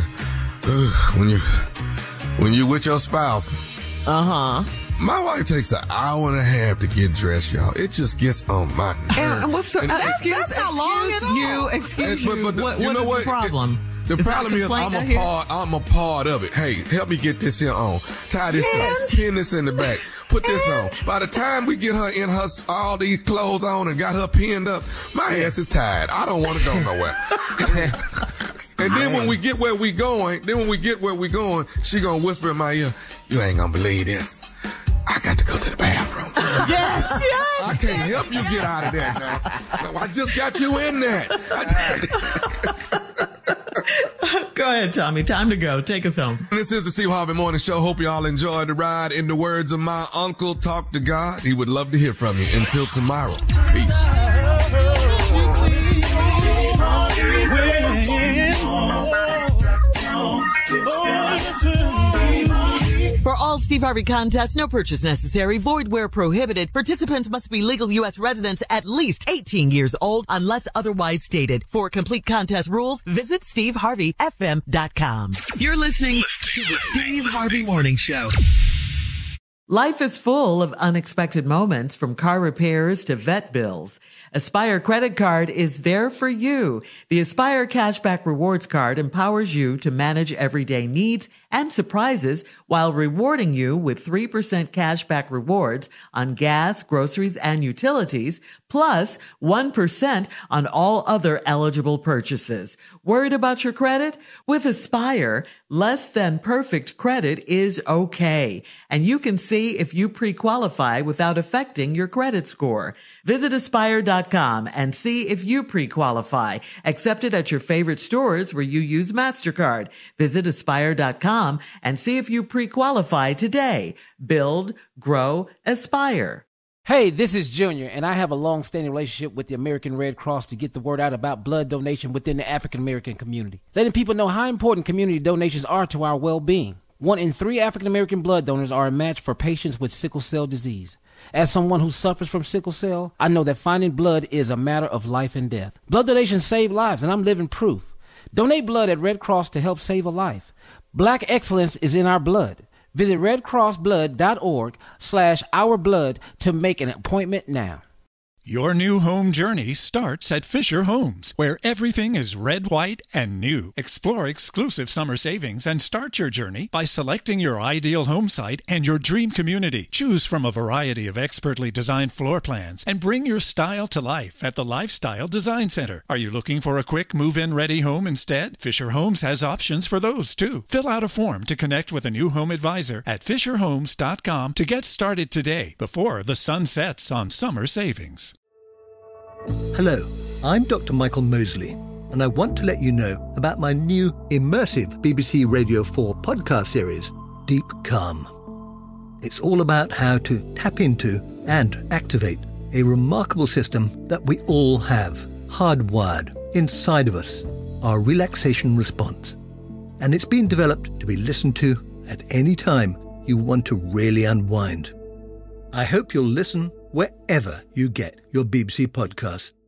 when you with your spouse. My wife takes an hour and a half to get dressed, y'all. It just gets on my nerves. That's not long at all. Excuse you. What is the problem? The problem is I'm a part of it. Hey, help me get this here on. Tie this up. Pin this in the back. Put this on. By the time we get her in her all these clothes on and got her pinned up, my ass is tired. I don't want to go nowhere. And then when we get where we going, she gonna whisper in my ear, you ain't gonna believe this. I got to go to the bathroom. Yes. I can't help you get out of that now. No, I just got you in that. Go ahead, Tommy. Time to go. Take us home. This is the Steve Harvey Morning Show. Hope you all enjoyed the ride. In the words of my uncle, talk to God. He would love to hear from you. Until tomorrow. Peace. For all Steve Harvey contests, no purchase necessary, void where prohibited. Participants must be legal U.S. residents at least 18 years old unless otherwise stated. For complete contest rules, visit SteveHarveyFM.com. You're listening to the Steve Harvey Morning Show. Life is full of unexpected moments, from car repairs to vet bills. Aspire Credit Card is there for you. The Aspire Cashback Rewards Card empowers you to manage everyday needs and surprises while rewarding you with 3% cashback rewards on gas, groceries, and utilities, plus 1% on all other eligible purchases. Worried about your credit? With Aspire, less than perfect credit is okay, and you can see if you pre-qualify without affecting your credit score. Visit Aspire.com and see if you pre-qualify. Accepted at your favorite stores where you use MasterCard. Visit Aspire.com and see if you pre-qualify today. Build, grow, aspire. Hey, this is Junior, and I have a long-standing relationship with the American Red Cross to get the word out about blood donation within the African-American community, letting people know how important community donations are to our well-being. 1 in 3 African-American blood donors are a match for patients with sickle cell disease. As someone who suffers from sickle cell, I know that finding blood is a matter of life and death. Blood donations save lives, and I'm living proof. Donate blood at Red Cross to help save a life. Black excellence is in our blood. Visit redcrossblood.org/ourblood to make an appointment now. Your new home journey starts at Fisher Homes, where everything is red, white, and new. Explore exclusive summer savings and start your journey by selecting your ideal home site and your dream community. Choose from a variety of expertly designed floor plans and bring your style to life at the Lifestyle Design Center. Are you looking for a quick move-in ready home instead? Fisher Homes has options for those too. Fill out a form to connect with a new home advisor at FisherHomes.com to get started today before the sun sets on summer savings. Hello, I'm Dr. Michael Mosley, and I want to let you know about my new immersive BBC Radio 4 podcast series, Deep Calm. It's all about how to tap into and activate a remarkable system that we all have, hardwired inside of us, our relaxation response. And it's been developed to be listened to at any time you want to really unwind. I hope you'll listen wherever you get your BBC podcasts.